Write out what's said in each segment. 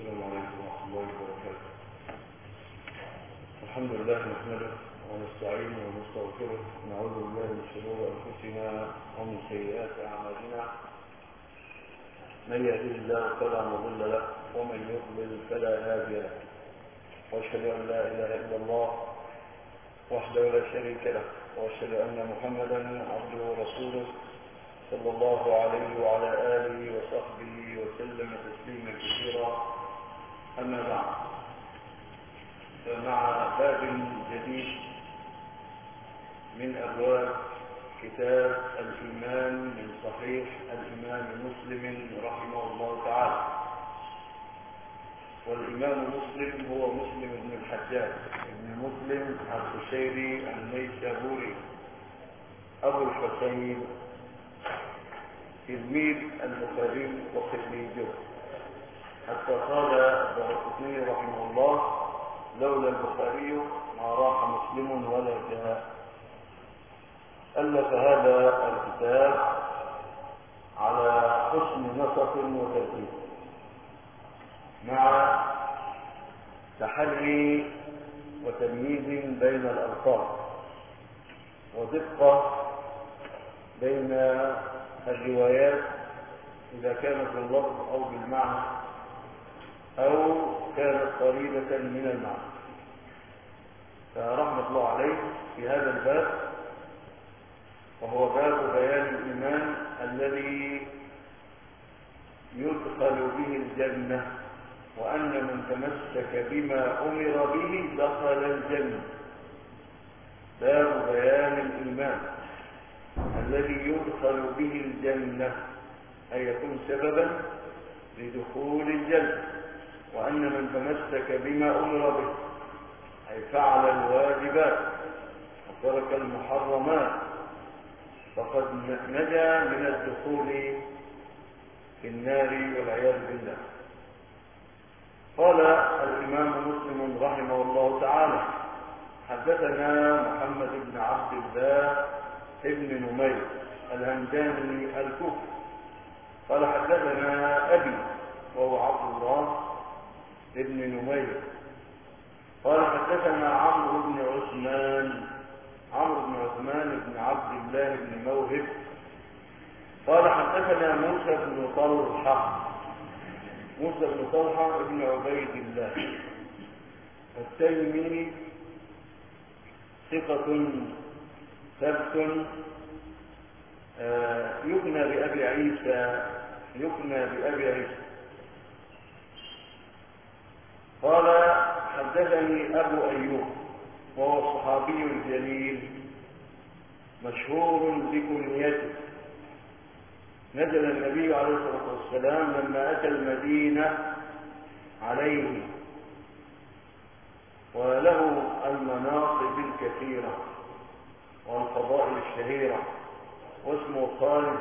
السلام عليكم ورحمة الله وبركاته. الحمد لله نحمده ونستعينه ونستغفره ونعوذ بالله من شرور أنفسنا ومن سيئات أعمالنا. من يهده الله فلا مضل له ومن يضلل فلا هادي له، وأشهد أن لا إله إلا الله وحده لا شريك له، وأشهد أن محمدا عبده ورسوله صلى الله عليه وعلى آله وصحبه وسلم تسليما كثيرا. أما بعد، فمع باب جديد من أبواب كتاب الإيمان من صحيح الإمام مسلم رحمه الله تعالى. والإمام مسلم هو مسلم بن الحجاج بن مسلم القشيري النيسابوري أبو الحسين، تلميذ البخاري وخريجه، حتى قال الدارقطني رحمه الله: لولا البخاري ما راح مسلم ولا جاء. ألف هذا الكتاب على حسن نسق وترتيب، مع تحري وتمييز بين الألفاظ ودقة بين الروايات إذا كانت باللفظ أو بالمعنى أو كانت قريبة من المعنى. فرحمة الله عليه في هذا الباب، وهو باب بيان الإيمان الذي يدخل به الجنة، وأن من تمسك بما أمر به دخل الجنة. باب بيان الإيمان الذي يدخل به الجنة، أي يكون سببا لدخول الجنة، وأن من تمسك بما أمر به أي فعل الواجبات وترك المحرمات فقد نجا من الدخول في النار والعياذ بالله. قال الإمام مسلم رحمه الله تعالى: حدثنا محمد بن عبد الله ابن نمير الهمداني الكوفي قال حدثنا أبي وهو عبد الله ابن نمير قال حدثنا عمرو بن عثمان بن عبد الله بن موهب قال حدثنا موسى بن طلحة بن عبيد الله التيمي، ثقة ثبت، يكنى بأبي عيسى. قال حدثني أبو أيوب وهو الصحابي الجليل مشهور بكنيته. نزل النبي عليه الصلاة والسلام لما أتى المدينة عليه، وله المناقب الكثيرة والفضائل الشهيرة، واسمه خالد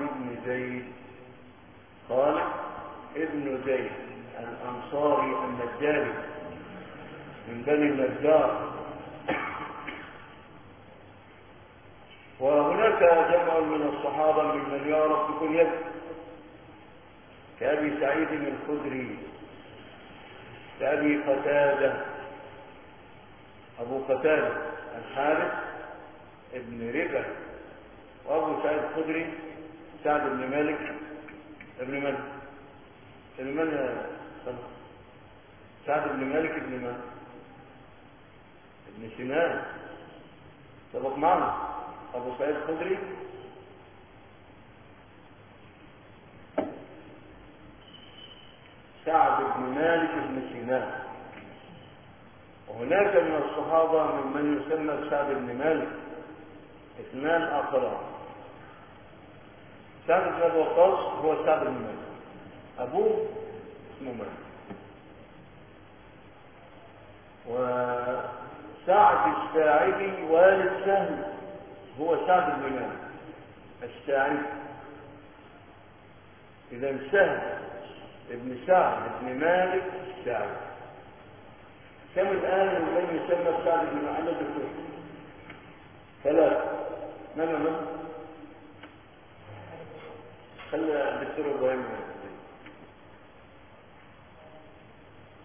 ابن زيد الأنصاري النجاري من بني النجار. وهناك جمع من الصحابة ممن يعرف بكنيته كأبي سعيد الخدري، كأبي قتادة، أبو قتادة الحارث ابن ربع، وأبو سعيد الخدري سعد بن مالك ابن من سعد بن مالك ابن من؟ ابن سنان. سبق معنا أبو سعيد الخدري سعد بن مالك ابن سنان. وهناك من الصحابة ممن يسمى سعد بن مالك، اثنان آخران. سعد بن أبي وقاص هو سعد بن مالك، أبوه اسمه مالك. وسعد الساعدي والد سهل هو سعد بن مالك الساعدي. إذا سهل ابن سعد بن مالك الساعدي. كم الآن من يسمى سعد بن محمد الكوفي؟ ثلاثة. من؟ خلى الدكتور إبراهيم.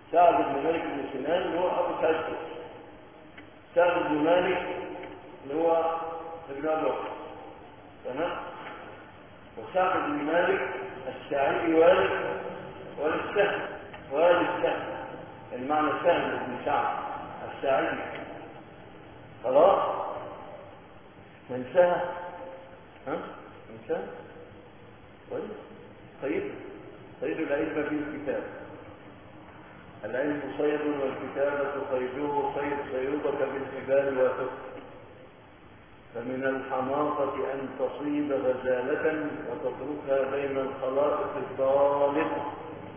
سعد بن مالك بن سنان اللي هو أبو سعد، سعد بن مالك اللي هو ابن أبي بكر، تمام. وسعد بن مالك الساعدي والد السهم، والد السهم، المعنى سهل بن سعد الساعدي. خلاص ننساها، ننساها طيب. قيد العلم في الكتاب، العلم صيد والكتابة قيده، صيدك بالحبال وتك. فمن الحماقة أن تصيب غزالة وتتركها بين الخلائق الطالقة.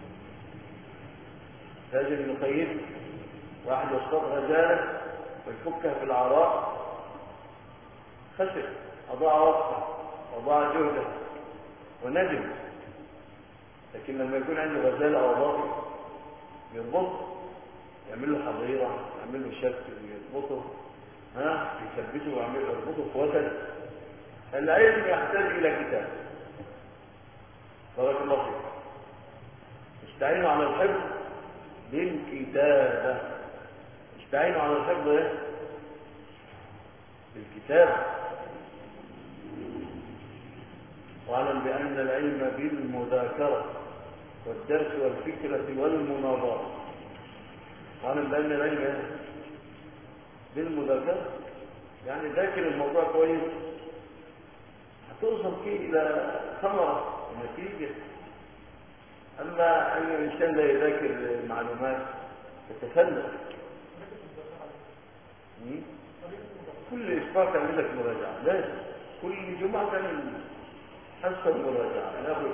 لازم نقيد، واحد يصطاد غزالة ويفكها في العراء، خسر، أضاع وقته وأضاع جهده وندم. لكن لما يكون عنده غزالة أو ضابط يربطه، يعمل له حظيرة، يعمل له شبك، يربطه، يثبته ويعمل يربطه في وتد. العلم يحتاج إلى كتاب. بارك الله فيك. استعينوا على الحفظ بالكتابة، استعينوا على الحفظ بالكتابة. واعلم بأن العلم بالمذاكرة والدرس والفكرة والمناظرة. واعلم بأن العلم بالمذاكرة، يعني ذاكر الموضوع كويس هتوصل فيه إلى ثمرة ونتيجة. أما أن الإنسان لا يذاكر المعلومات يتفلت. كل أسبوع تعمل لك مراجعة، لازم كل جمعة تعمل حصة مراجعة. ناخذ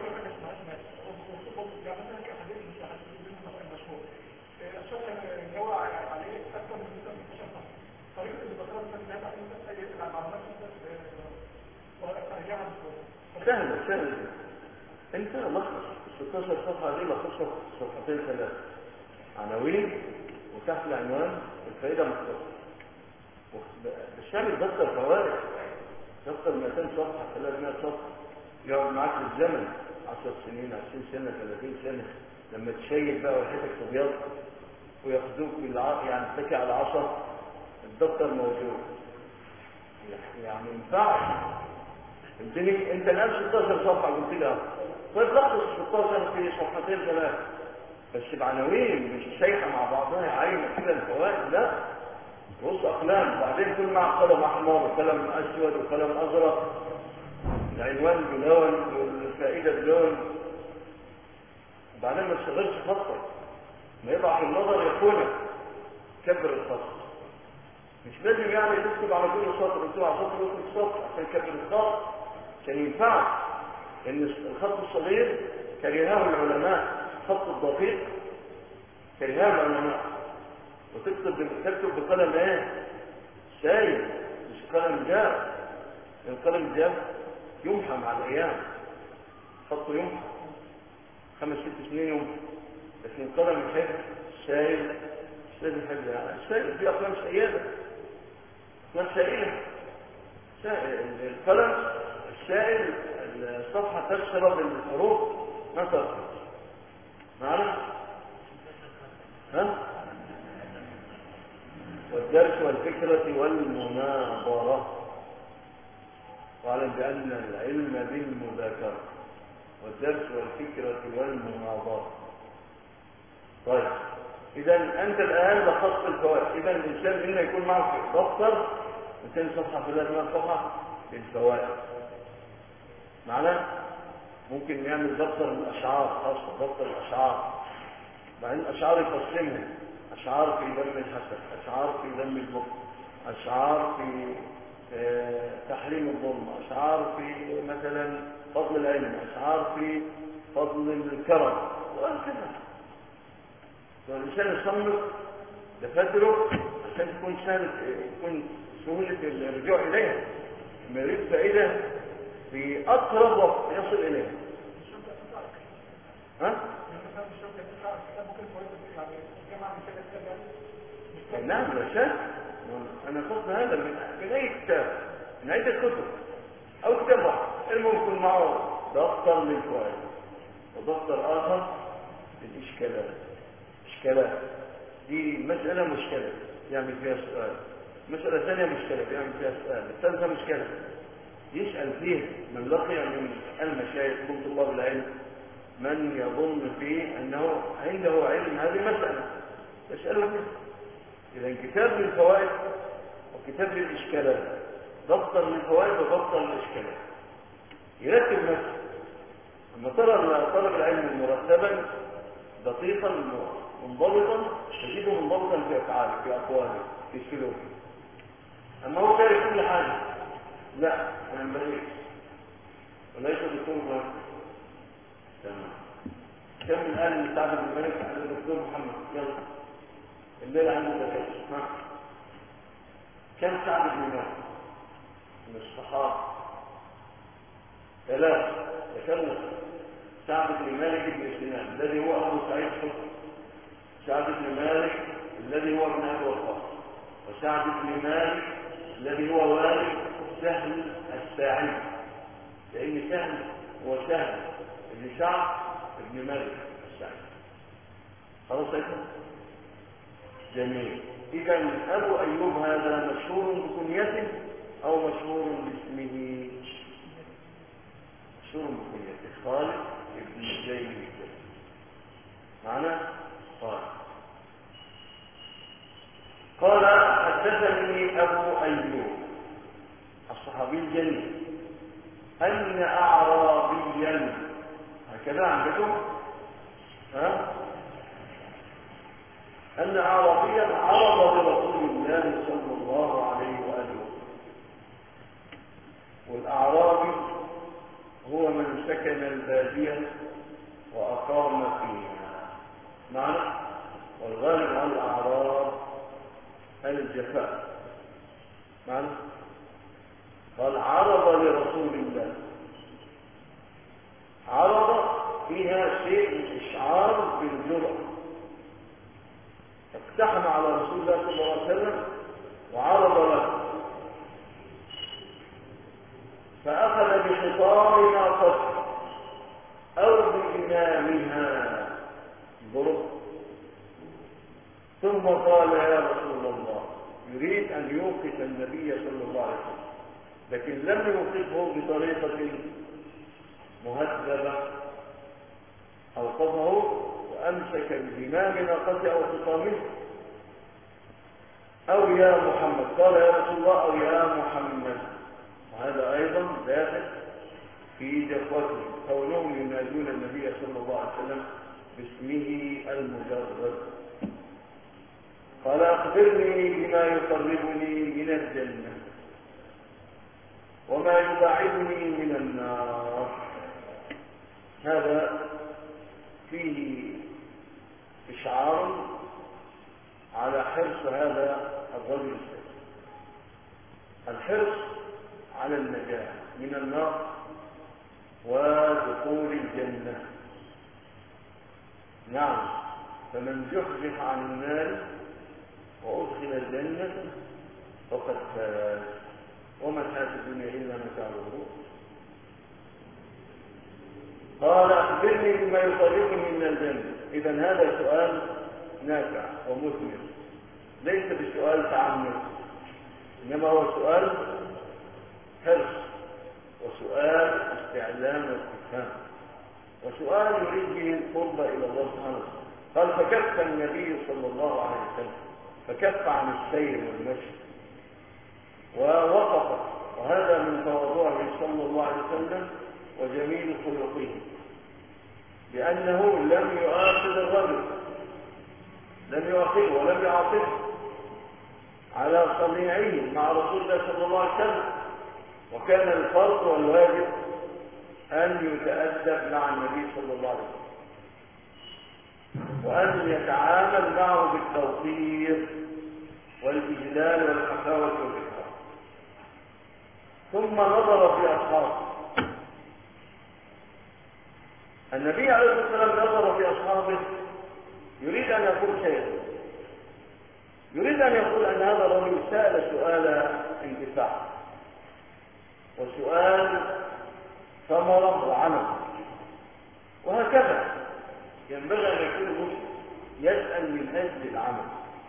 سهل. انت لخص 16 صفحة دي، لخصها في صفحتين ثلاثة، عناوين وتحت العنوان الفائدة مختصرة. الشامل دفتر فوائد، دفتر 200 صفحة 300 صفحة، يقعد معاك للزمن 10 سنين 20 سنة 30 سنة. لما تشيل بقى وحيتك تبيض وياخدوك يعني تكي على العصا، الدفتر موجود، يعني ينفعش. فهمتني؟ انت الان 16 صفحة قلت لي طيب لخص 16 في صفحتين ثلاثة بس بعناوين، مش شايحة مع بعضها عايمة كده الفوائد، لا، رص اقلام، وبعدين كل مع قلم احمر وقلم اسود وقلم ازرق، العنوان بلون والفائدة بلون. وبعدين ما تشغلش خطك، ما يضع في النظر يكونك كبر الخط. مش لازم يعني تكتب على كل سطر، تكتب على سطر وتكتب سطر عشان كبر الخط عشان ينفعك. لان الخط الصغير كرهاه العلماء، الخط الدقيق كرهاه العلماء. وتكتب بقلم سايل مش قلم جاف. القلم الجاف يمحى مع الايام، خطه يمحى 5 6 سنين يمحى. لكن القلم الحفظ سايل مش لازم حفظ، يعني السائل في اقلام سائله، اقلام سائله. القلم السائل الصفحه تشرب الحروف ما ترفض معنا. والدرس والفكرة والمناظرة. واعلم بأن العلم بالمذاكرة والدرس والفكرة والمناظرة. طيب إذا أنت الآن لخصت الفوائد. إذا الإنسان منا يكون معه دفتر 200 صفحة 300 صفحة للفوائد معنا. ممكن نعمل دفتر الأشعار، خاصة دفتر الأشعار، بعدين الأشعار يقسمها: أشعار في ذم الحسد، أشعار في ذم البخل، أشعار في تحريم الظلم، أشعار في مثلا فضل العلم، أشعار في فضل الكرم، وهكذا. والإنسان يصنف دفاتره عشان تكون سهولة الرجوع إليها. لما يريد فائدة في أقرب وقت يصل إليها. نعم لا شك. أنا قصد هذا من أي كتاب، من أي كتب أو كتاب واحد، الممكن معه دفتر للفوائد ودفتر آخر للإشكالات. إشكالات، دي مسألة مشكلة يعمل فيها سؤال، مسألة ثانية مشكلة يعمل فيها سؤال، الثالثة مشكلة يسأل فيه من لقي من المشايخ من طلاب العلم من يظن فيه أنه عنده علم هذه المسألة يسأله فيه. إذا كتاب للفوائد وكتاب للإشكالات، ضبطا للفوائد وضبطا للإشكالات، يرتب نفسه. لما ترى طلب العلم مرتبا دقيقا منضبطا تجده منضبطا في أفعاله في أقواله في سلوكه. أما هو كاره كل حاجة لا ما ينبغيش وليس دكتور مهندس. تمام. كم من آل من سعد بن مالك عند الدكتور محمد؟ يلا الليلة عنده دكاترة. كم سعد بن مالك من الصحابة؟ ثلاثة. ذكرنا سعد بن مالك بن سنان الذي هو أبو سعيد حسن، سعد بن مالك الذي هو ابن أبي وقاص، وسعد بن مالك الذي هو والد سهل الساعدي، لأن سهل هو سهل بن سعد بن مالك الساعدي. خلاص كده؟ جميل. إذا أبو أيوب هذا مشهور بكنيته أو مشهور باسمه؟ مشهور بكنيته خالد بن زيد معنا. قال حدثني أبو أيوب الصحابي الجليل أن أعرابيا، هكذا عندكم أن أعرابيا عرض لرسول الله صلى الله عليه وآله وسلم. والأعرابي هو من سكن البادية وأقام فيها معنى، والغالب على الأعراب الجفاء معنى. قال عرض لرسول الله، عرض فيها شيء من إشعار بالجرأة، اقتحم على رسول الله صلى الله عليه وسلم وعرض له، فأخذ بخطام ناقته أو بإمامها ضرب، ثم قال يا رسول الله، يريد أن يوقف النبي صلى الله عليه وسلم، لكن لم يوقفه بطريقة مهذبة، أوقفه وأمسك بزمام ناقته أو خطامه أو يا محمد، قال يا رسول الله أو يا محمد، وهذا أيضا داخل في جفوته كونهم ينادون النبي صلى الله عليه وسلم باسمه المجرد. قال أخبرني بما يقربني من الجنة وما يبعدني من النار. هذا فيه إشعار على حرص هذا الرجل السيد، الحرص على النجاة من النار ودخول الجنة. نعم، فمن زحزح عن النار وأدخل الجنة فقد فاز، وما الحياة الدنيا إلا متاع الغرور. قال أخبرني بما يقربني من الجنة. إذا هذا سؤال نافع ومثمر، ليس بسؤال تعمد، إنما هو سؤال حرص وسؤال استعلام واستفهام وسؤال يريد به القرب إلى الله سبحانه وتعالى. قال فكف النبي صلى الله عليه وسلم، فكف عن السير والمشي ووقف، وهذا من تواضعه صلى الله عليه وسلم وجميل خلقه، لأنه لم يؤاخذ الرجل، لم يؤاخذه ولم يعاقبه على صنيعه مع رسول الله صلى الله عليه وسلم، وكان الفرض والواجب أن يتأدب مع النبي صلى الله عليه وسلم وأن يتعامل معه بالتوقير والإجلال والحفاوة والإكرام. ثم نظر في أصحابه، النبي عليه الصلاة والسلام نظر في أصحابه يريد أن يقول شيئا، يريد أن يقول أن هذا الرجل سأل سؤال انتفاع وسؤال ثمرة وعمل، وهكذا ينبغي أن يكون المسلم يسأل من أجل العمل،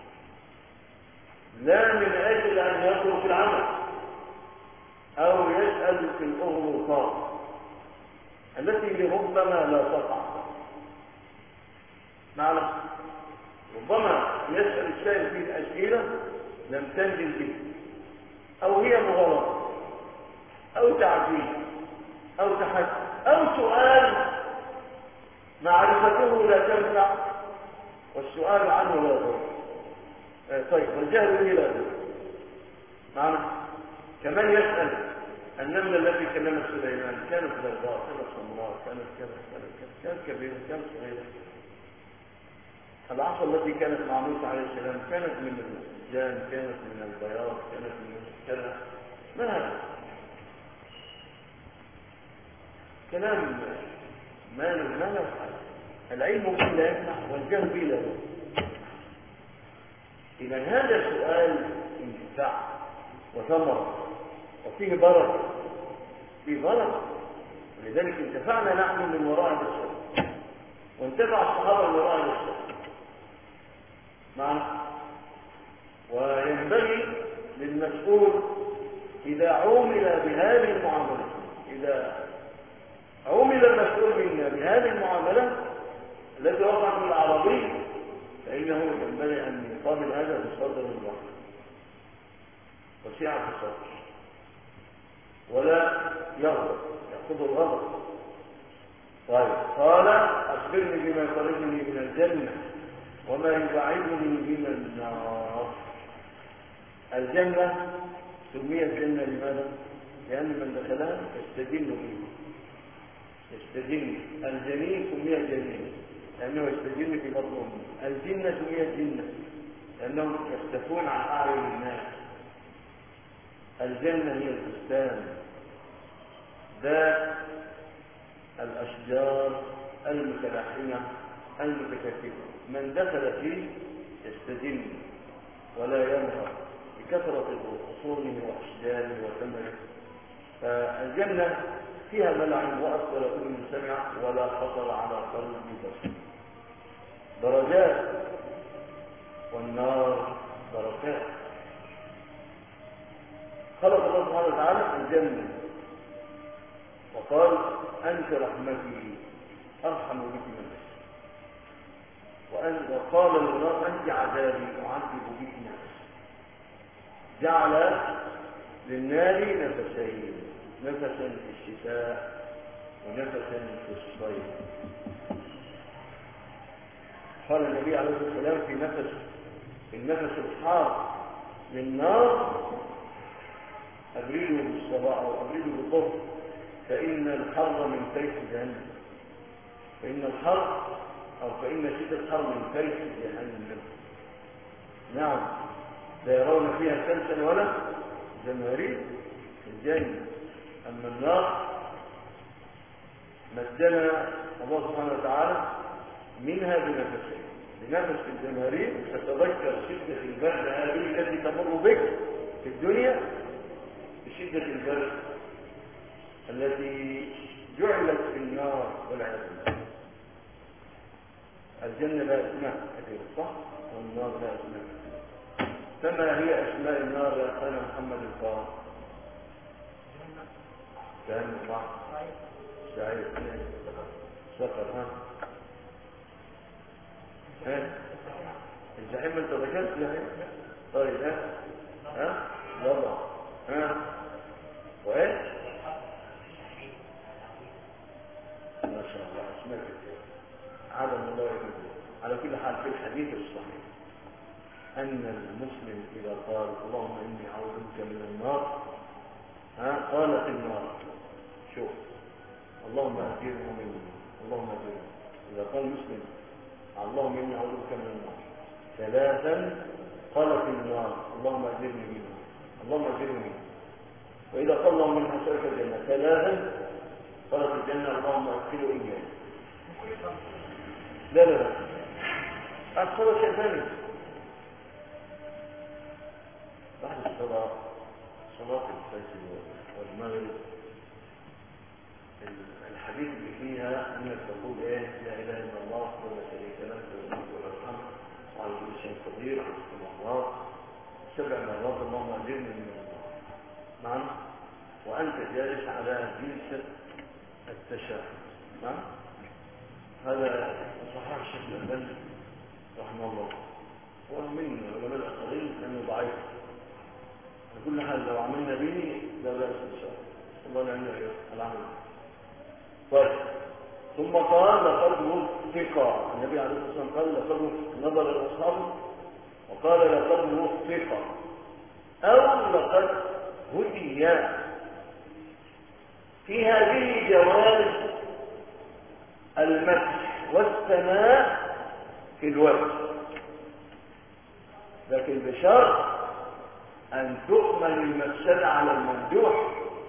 لا من أجل أن يترك العمل أو يسأل في الأغلوطات التي لربما لا تقع. معنى ربما يسأل السائل فيه الأسئلة لم تنزل به، أو هي مغالطة أو تعجيل أو تحدي أو سؤال معرفته لا تنفع والسؤال عنه لا يضر. طيب والجهل به لا يضر. معنى كمان يسأل النملة التي كلمت سليمان كانت بيضاء، كانت سمراء، كانت كبيرة، كانت صغيرة. العصا التي كانت مع موسى عليه السلام كانت من الجان، كانت من البياض، كانت من كذا. ما هذا كلام ما له حل. العلم به لا ينفع والجهل به لا يضر. إذا هذا سؤال انتفاع وثمرة وفيه بركة، فيه بركة، ولذلك انتفعنا نحن من وراء هذا السؤال وانتفع الصحابة من وراء هذا السؤال معنا. وينبغي للمسؤول إذا عومل بهذه المعاملة، إذا عومل المسؤول منا بهذه المعاملة التي وقعت من العربي، فإنه ينبغي أن يقابل هذا بصدر الوحي وسعة الصدر، ولا يغضب، يأخذ الغضب. طيب قال أخبرني بما يقربني من الجنة وما يبعدني من النار. الجنة سميت جنة لماذا؟ لأن من دخلها يستجن به، يستجن. الجنين سميت جنين لأنه يستجن في بطن أمه. الجنة سميت جنة لأنهم يختفون عن أعين الناس. الجنة هي البستان ذات الأشجار المتلاحمة المتكثفة، من دخل فيه يستجن ولا ينهر بكثرة غصونه وأشجاره وثمره. فالجنة فيها ملع وأثر كل من سمع ولا خطر على قلب بشر. درجات، والنار دركات. خلق الله سبحانه وتعالى الجنة وقال أنت رحمتي أرحم بك من نفسي، وقال للنار أنت عذابي أعذب بك نفسي. جعل للنار نفسين، نفسا في الشتاء ونفسا في الصيف. قال النبي عليه الصلاة والسلام في النفس الحار للنار أبرده بالصباح أو أبرده بالظهر، فإن الحر من فيح جهنم، فإن شدة الحر من فيح جهنم. نعم لا يرون فيها شمسا ولا زمهرير في الجنة. أما النار مدنا الله سبحانه وتعالى منها بنفسين، بنفس في الزمهرير تتذكر شدة البرد هذه التي تمر بك في الدنيا بشدة البرد التي جعلت في النار والعياذ بالله. الجنة لا أسماء كثيرة صح؟ والنار لا أسماء كثيرة. فما هي أسماء النار يا أخانا محمد القاضي؟ جهنم صح؟ سعيد سقر الجحيم انت ذكرت الجحيم. طيب يلا وايه ما شاء الله اسماء كثير عدم الله يجوز. على كل حال في الحديث الصحيح ان المسلم اذا قال اللهم اني اعوذ بك من النار قال في النار شوف اللهم اجرني منه، اللهم اجرني. اذا قال مسلم اللهم اني اعوذ بك من النار ثلاثا قال في النار اللهم اجرني منه، اللهم اجرني منه. واذا قال اللهم اني اسالك الجنه ثلاثا قال في الجنه اللهم ادخله اياه. لا الصلاه شيء ثاني. بعد الصلاه صلاه الفجر والمغرب الحديث اللي فيها انك تقول ايه لا اله الا الله ولا شريك له له الملك وله الحمد وعلى التكبير 6 مرات 7 مرات اللهم أجرني من النار. نعم. وأنت جالس على جلسة التشهد. نعم. هذا صحيح الشيخ الألباني رحمه الله، ومن علماء الآخرين أنه ضعيف. على كل حال لو عملنا به لا بأس إن شاء الله. الله يعيننا العمل. طيب. ثم قال لقد وفق النبي عليه الصلاة والسلام، قال لقد وفق، نظر الأصحاب وقال لقد وفق أو لقد هدي. في هذه جواز المسح والثناء في الوجه، لكن بشرط أن تؤمن المفسدة على الممدوح.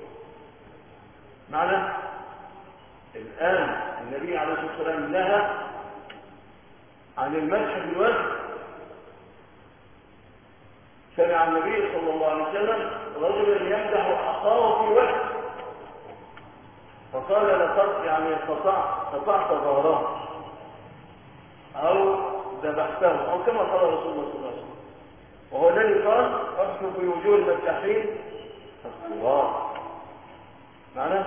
معنى الآن النبي عليه الصلاة والسلام نهى عن المسح في الوجه. سمع النبي صلى الله عليه وسلم رجلا يمدح أخاه في وجهه فقال لقد يعني قطعت ظهره أو ذبحته، أو كما قال رسول الله صلى الله عليه وسلم. وهو الذي قال أصل في وجوه المساحين الله معناه.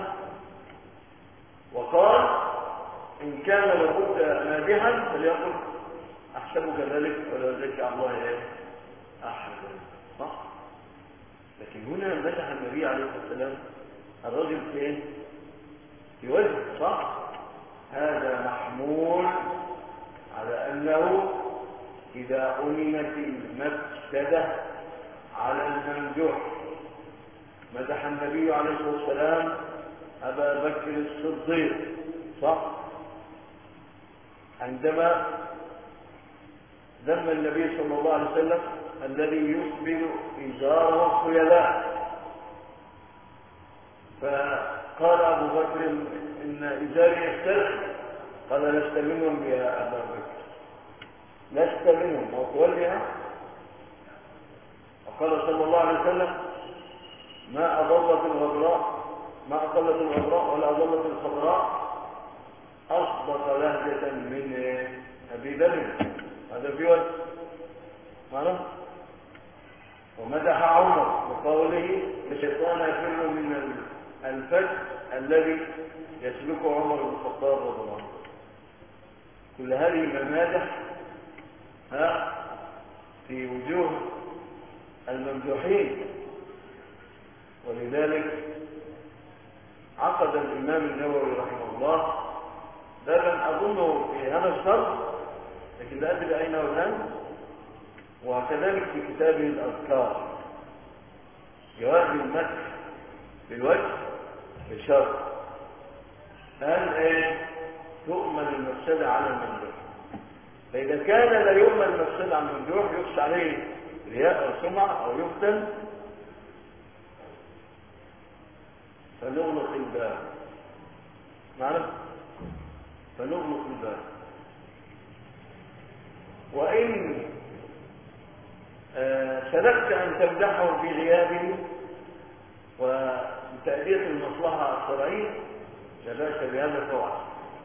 وقال إن كان لابد مادحا فليقل أحسبك ذلك ولا ذلك على الله أحد. صح؟ لكن هنا مدح النبي عليه الصلاة والسلام الرجل فين؟ في وجهه. صح؟ هذا محمول على أنه إذا أمنت المفسدة على الممدوح. مدح النبي عليه الصلاة والسلام أبا بكر الصديق. صح؟ عندما ذم النبي صلى الله عليه وسلم الذي يسبل إزاره الخيلاء، فقال أبو بكر إن إزاري يسترخي، قال لست منهم يا أبا بكر، لست منهم وتولها. وقال صلى الله عليه وسلم ما أضلت الغبراء ولا أضلت الخضراء أصدق لهجة من أبي بكر. هذا في وجه معنى. ومدح عمر بقوله الشيطان يفر من الفج الذي يسلكه عمر بن الخطاب رضي الله عنه. كل هذه ممادح في وجوه الممدوحين. ولذلك عقد الإمام النووي رحمه الله بابا أظنه في هذا الشرط، لكن لا أدري أين هو الآن، وكذلك في كتابه الأذكار جواز المسح بالوجه بشرط أن تؤمن المفسدة على الممدوح. فإذا كان لا يؤمن المفسدة على الممدوح يخشى عليه رياء أو سمعة أو يفتن فنغلق الباب. معنا؟ فنغلق الباب. وإن سلكت أن تمدحه في غيابه وتأدية المصلحة الشرعية لا بأس بهذا فوعد.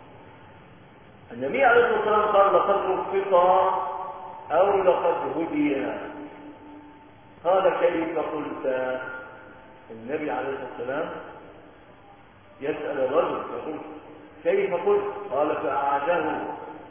النبي عليه الصلاة والسلام قال لقد وفق أو لقد هدي. قال كيف قلت؟ النبي عليه الصلاة والسلام يسأل الرجل يقول كيف قلت؟ قال فأعاده.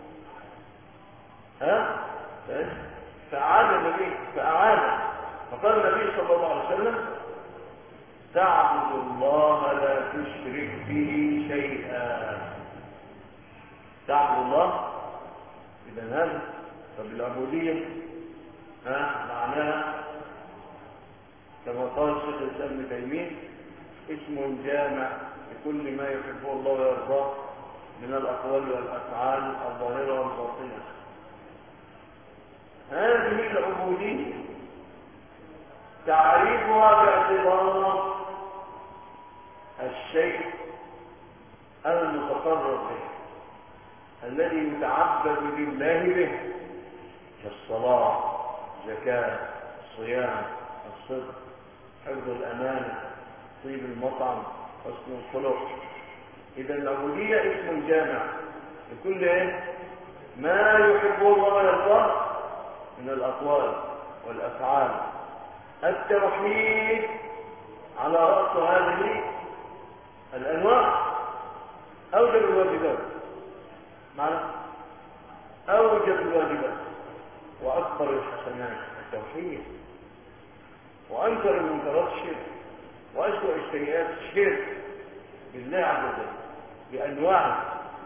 فأعاد النبي فقال النبي صلى الله عليه وسلم تعبد الله لا تشرك به شيئا. تعبد الله إذا هذا فبالعبودية معناها كما قال الشيخ الإسلام ابن تيمية اسم جامع لكل ما يحبه الله ويرضاه من الأقوال والأفعال الظاهرة والباطنة. هذه العبودية تعريفها باعتبار الشيء المتقرب به الذي يتعبد لله به كالصلاة، زكاة، الصيام، الصدق، حفظ الأمانة، طيب المطعم، حسن الخلق. إذا العبودية اسم جامع لكل ما يحبه الله ويرضاه من الأقوال والأفعال التوحيد على رأس هذه الأنواع أوجب الواجبات، معنى أوجب الواجبات وأكبر الحسنات التوحيد، وأنكر المنكرات الشرك، وأسوأ السيئات الشرك بالله عز وجل بأنواعه.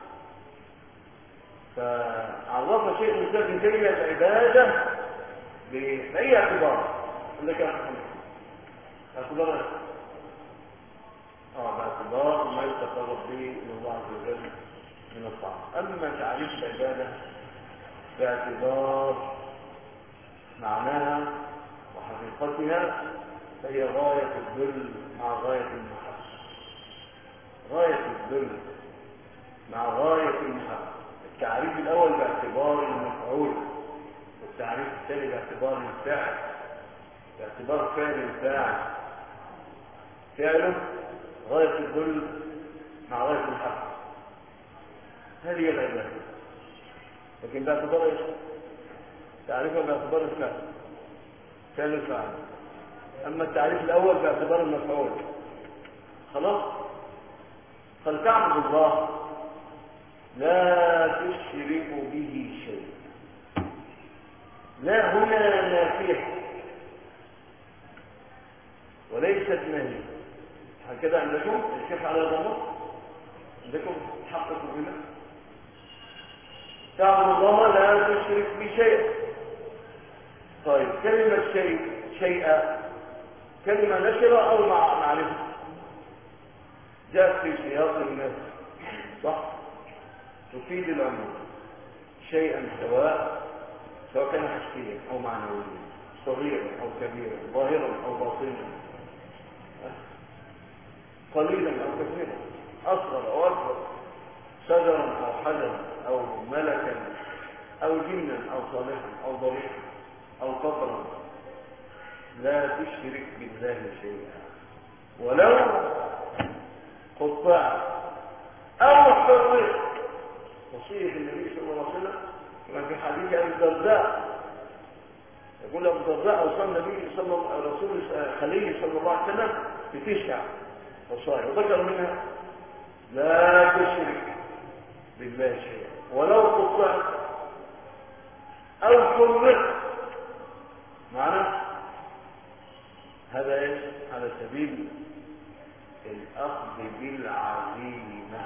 فعرف شيخ الإسلام ابن تيمية العبادة بأي اعتبار؟ عندك يا محمد اعتبار باعتبار ما يتقرب به الى الله عز وجل من الطاعة. أما تعريف العبادة باعتبار معناها وحقيقتها فهي غاية الذل مع غاية المحبة، غاية الذل مع غاية المحبة. التعريف الأول باعتبار المفعول، والتعريف الثاني باعتبار الفعل، باعتبار فعل الفاعل، فعله غاية الذل مع غاية المحبة، هذه هي العبادة. لكن باعتبار ايش؟ تعريفها باعتبار الفعل، فعل الفاعل. أما التعريف الأول باعتبار المفعول. خلاص؟ فلتعبد الله لا تشرك به شيء. لا هنا نافية وليست نهي. هكذا عندكم الشيخ على ضمه، عندكم تحققوا بنا تعبد الله لا تشرك بشيء. طيب كلمة شيء، شيئا، كلمة نشرة أو معرفة جاءت في سياق الناس، صح؟ تفيد العموم. شيئا سواء كان حسيا أو معنويا، صغيرا أو كبيرا، ظاهرا أو باطنا، قليلا أو كثيرا، أصغر أو أكبر، شجرا أو حجرا أو ملكا أو جنا أو صالحا أو ضريحا أو قطرا، لا تشرك بالله شيئا ولو قطع أو حرق. وصية النبي صلى الله عليه وسلم كما في حديث أبي الدرداء، يقول أبو الدرداء أوصى النبي رسول خليل صلى الله عليه وسلم ب9 وصايا، وذكر منها لا تشرك بالله شيئا ولو قطع أو حرق. معنى هذا ايش؟ على سبيل الأخذ بالعزيمة.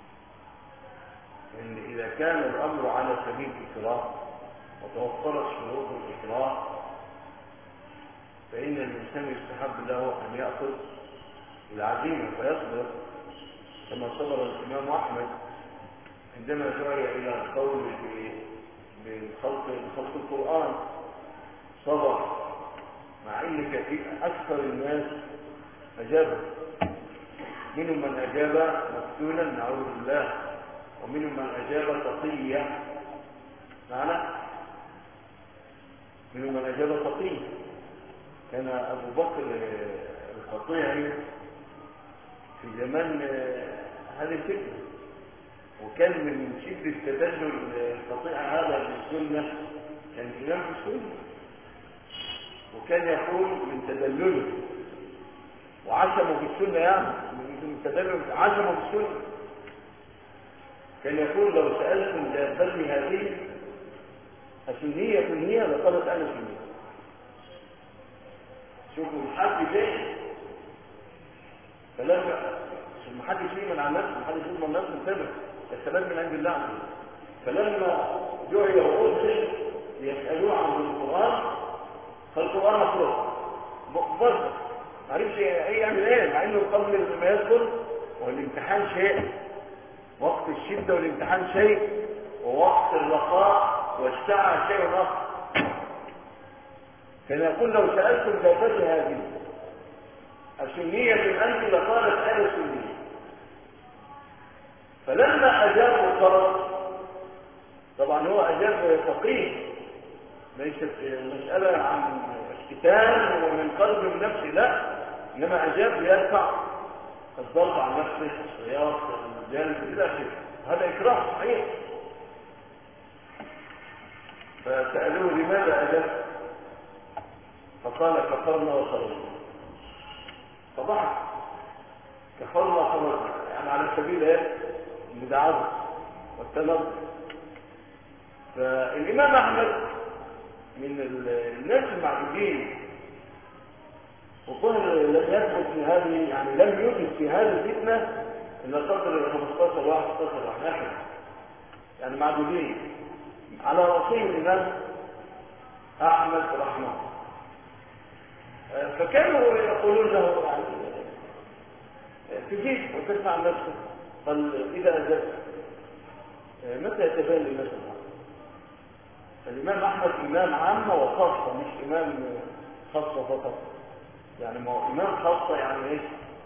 إن إذا كان الأمر على سبيل الإكراه وتوفرت شروط الإكراه فإن الإنسان يستحب له أن يأخذ العزيمة فيصبر، كما صبر الإمام أحمد عندما دعي إلى القول بخلق القرآن، صبر مع أن كثير أكثر الناس أجابوا. منهم من أجاب مفتونا نعوذ بالله، ومنهم من أجاب تقيا، معنى منهم من أجاب تقيا. كان أبو بكر القطيعي في زمان هذه الفتنة، وكان من شدة تدلل القطيع هذا بالسنة، كان إمام في السنة، وكان يقول من تدلله وعشمه في السنة، يعني من تدلل عشمه في السنة، كان يقول لو سألتم دابتي هذه أسنية هي لقالت أنا سنية. شوفوا الحد جاي كلام محدش يؤمن عن نفسه، محدش يؤمن عن نفسه متابع، الكلام من عند الله عز وجل. فلما دعي الرسل ليسألوه عن القرآن فالقرآن مخلوق برضه ما عرفش يعمل ايه، مع انه قبل ما يدخل والامتحان شيء، وقت الشدة والامتحان شيء، ووقت الرخاء والسعة شيء آخر. كان يقول لو سألتم دابتي هذه أسنية أنت لقالت أنا سنية. فلما أجاب الطرف، طبعا هو أجاب فقيه، ليست مسألة عن اختتان ومن قلب من نفسه، لا، إنما أجاب ليدفع الضرب عن نفسه، الصياط، الجلد إلى آخره. هذا إكراه صحيح. فسألوه لماذا أجبت؟ فقال كفرنا وخرجنا. فضحك. كفرنا وخرجنا يعني على سبيل ايه؟ المداعبة والتنظر. فالإمام أحمد من الناس المعدودين، وظهر لم يثبت في هذه، يعني لم يوجد في هذه الفتنة إلا قدر 15 واحد 16 واحد يعني معدودين، على رأسهم الإمام أحمد رحمه الله. فكانوا يقولون له يعني تجيب وتسمع نفسك، قال إذا أجبت متى يتبين لنفسك؟ الإمام أحمد إمام عامة وخاصة، مش إمام خاصة فقط. يعني ما هو إمام خاصة يعني إيه؟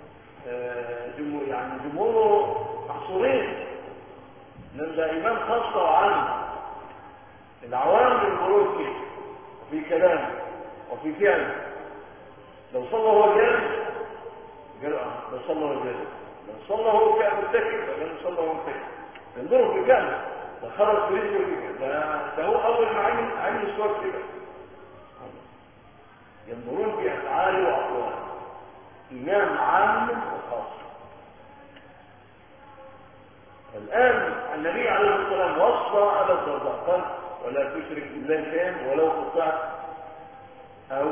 يعني جمهوره محصورين، ده إمام خاصة وعامة. العوام بالخروج فيه وفي كلامه وفي فعله. لو صلى هو جالس جرأة، لو صلى هو جالس، لو صلى هو كان متكئ، لو صلى هو متكئ، ينظروا في كلامه، ده خرج في رجله كده، ده هو أول ما عين الصور كده. ينظرون في أفعاله وأقواله. إمام عام وخاص. الآن النبي عليه الصلاة والسلام وصى أبا الدرداء قال ولا تشرك بالله شيئا ولو قطعت أو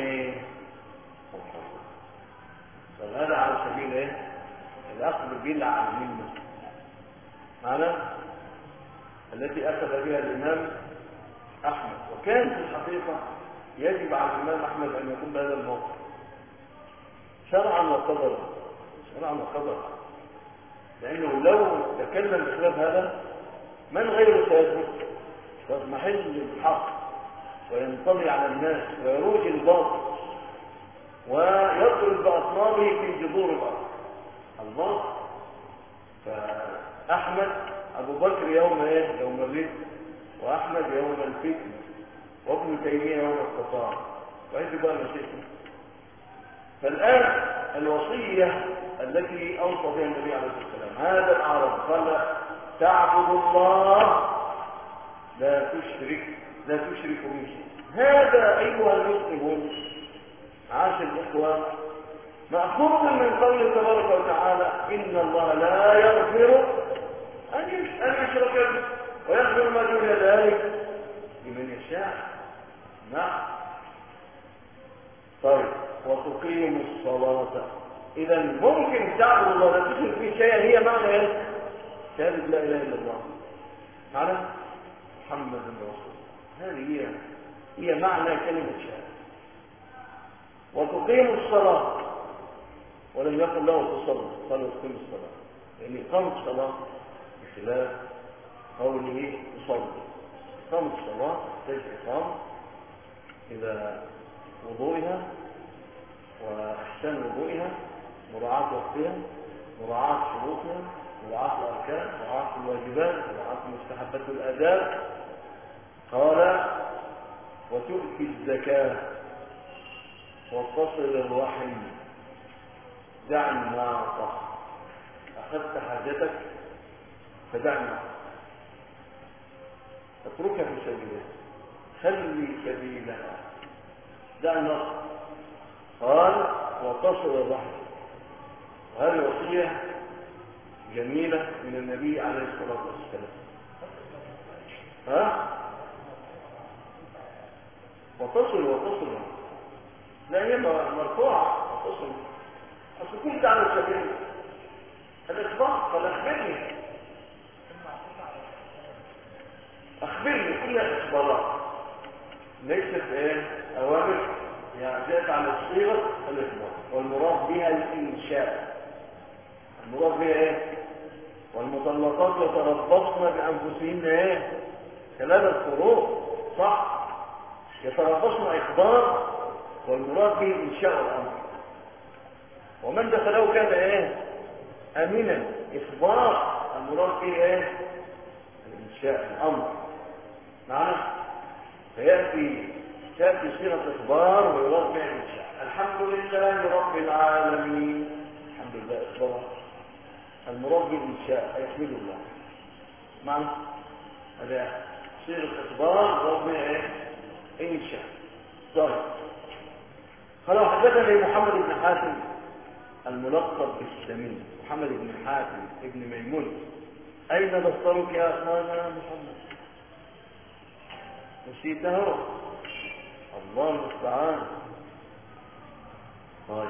فهذا على سبيل ايه؟ الأخذ بالعلم منه. معنى التي أخذ بها الإمام أحمد. وكان في الحقيقة يجب على الإمام أحمد أن يكون بهذا الموقف شرعا وقدرا، شرعا وقدرا، لأنه لو تكلم بخلاف هذا من غيره سيثبت ويضمحل الحق وينطلي على الناس ويروج الباطل ويضرب بأطنابه في جذور الأرض الباطل. فأحمد أبو بكر يوم ايه؟ يوم الرد، وأحمد يوم الفتن، وابن تيمية يوم القطاع، وعند بقى مشيكم. فالآن الوصية التي أوصى بها النبي عليه الصلاة والسلام هذا العرب قال تعبد الله لا تشرك به شيء. هذا أيها المسلمون عاش الإخوة مأخوذ من قوله تبارك وتعالى إن الله لا يغفر أن يشرك به ويغفر ما دون ذلك لمن يشاء. نعم. طيب وتقيم الصلاة. إذا ممكن تعبد الله لا تشرك به شيئا، هي معنى ايه؟ شهادة لا إله إلا الله، معنى محمد رسول الله. هذه هي معنى كلمة شهادة. وتقيم الصلاة، ولم يقل له تصلي، قالوا تقيم الصلاة، يعني إقامة الصلاة بخلاف قوله تصلي. إقامة الصلاة تحتاج إقامة إلى وضوئها وإحسان وضوئها، مراعاة وقتها، مراعاة شروطها، مراعاة الأركان، مراعاة الواجبات، مراعاة مستحبات الآداب. قال وتؤتي الزكاة وتصل الرحم. دع الناقة، أخذت حاجتك فدع الناقة، اتركها في سبيلها، خلي سبيلها، دع الناقة. قال وتصل الرحم. وهذه وصية جميلة من النبي عليه الصلاة والسلام. وتصل لا هي مرفوعة. وتصل أصل كنت على سبيل الإخبار. قال أخبرني كلها إخبارات ليست أوامر، يعني جاءت على صيغة الإخبار، والمراد بها الإنشاء. المراد بها والمطلقات يتربصن بأنفسهن ثلاثة قروء، صح؟ يتربصن إخبار، والمراد به إنشاء الأمر. ومن دخله كان أمينا، إخبار، المراد به الإنشاء الأمر. معنا؟ تأتي صيغة إخبار ويراد بها الإنشاء. الحمد لله رب العالمين، الحمد لله إخبار، المراد بالإنشاء يحمد الله. معنا؟ هذا صيغة إخبار ربنا إيه؟ إنشاء. طيب قال حدثني محمد بن حاتم الملقب بالسمين، محمد بن حاتم ابن ميمون. أين دفترك يا أخوانا محمد؟ نسيته؟ الله المستعان. طيب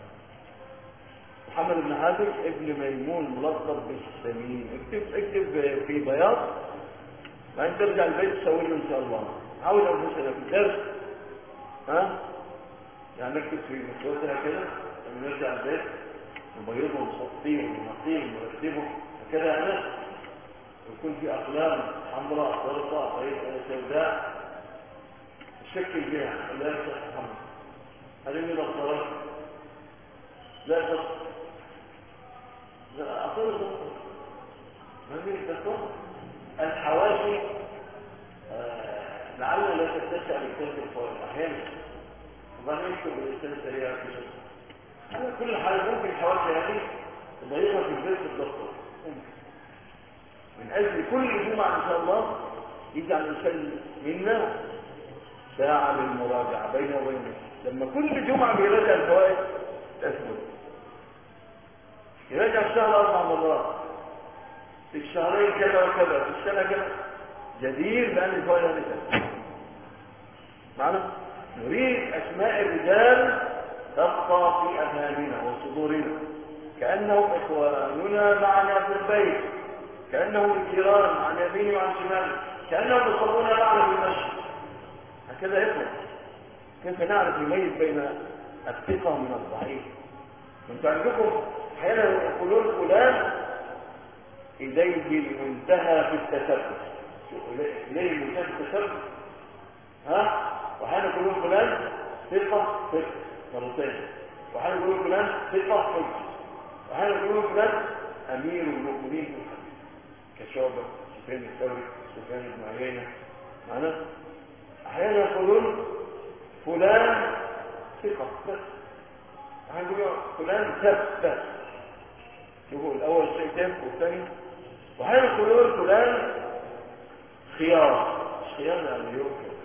محمد بن حاتم ابن ميمون ملقب بالسمين. اكتب في بياض، بعدين ترجع البيت تسوي له ان شاء الله. عاوز انفسنا في الدرس، ها يعني نكتب في مختصرها كده لما نرجع البيت نبيضه ونصفيه وننقيه ونرتبه هكذا. انا ويكون في اقلام حمراء زرقاء سوداء نشكل بها. لا يا شيخ محمد هذه من الضرر. لا تصل، لا أقول تصل، ما من تصل الحواشي. لعل لا تتسع لكتاب الفوائد أحيانا، وبعدين يكتب الإنسان سريعا في شيء. أنا كل حاجة ممكن الحواشي هذه تضيعها في البيت الدكتور من أجل كل جمعة إن شاء الله يجعل الإنسان منا ساعة للمراجعة بينه وبينه. لما كل جمعة بيراجع الفوائد تثبت، يراجع الشهر 4 مرات، في الشهرين كذا وكذا، في السنة كذا، جدير بأن الفوائد هذه تثبت. معنا نريد أسماء الرجال تبقى في أذهاننا وصدورنا كأنهم إخواننا معنا في البيت، كأنهم الجيران عن يمين وعن شمال، كأنهم يصلون معنا في المسجد. هكذا يفهم. كيف نعرف نميز بين الثقة من الضعيف؟ انتم عندكم احيانا يقولون فلان إليه المنتهى في التثبت، إليه المنتهى في التثبت، ها؟ وحين يقولون فلان ثقة مرتين، وحين يقولون فلان ثقة حجة، وحين يقولون فلان أمير المؤمنين في الحديث كشعبة، سفيان الثوري، سفيان بن عيينة. معنا أحيانا يقولون فلان ثقة بس، أحيانا يقولون فلان ثبت بس. شوفوا الأول شيء ثبت والثاني. وأحيانا يقولون فلان خيار، مش خيار يعني يوكل.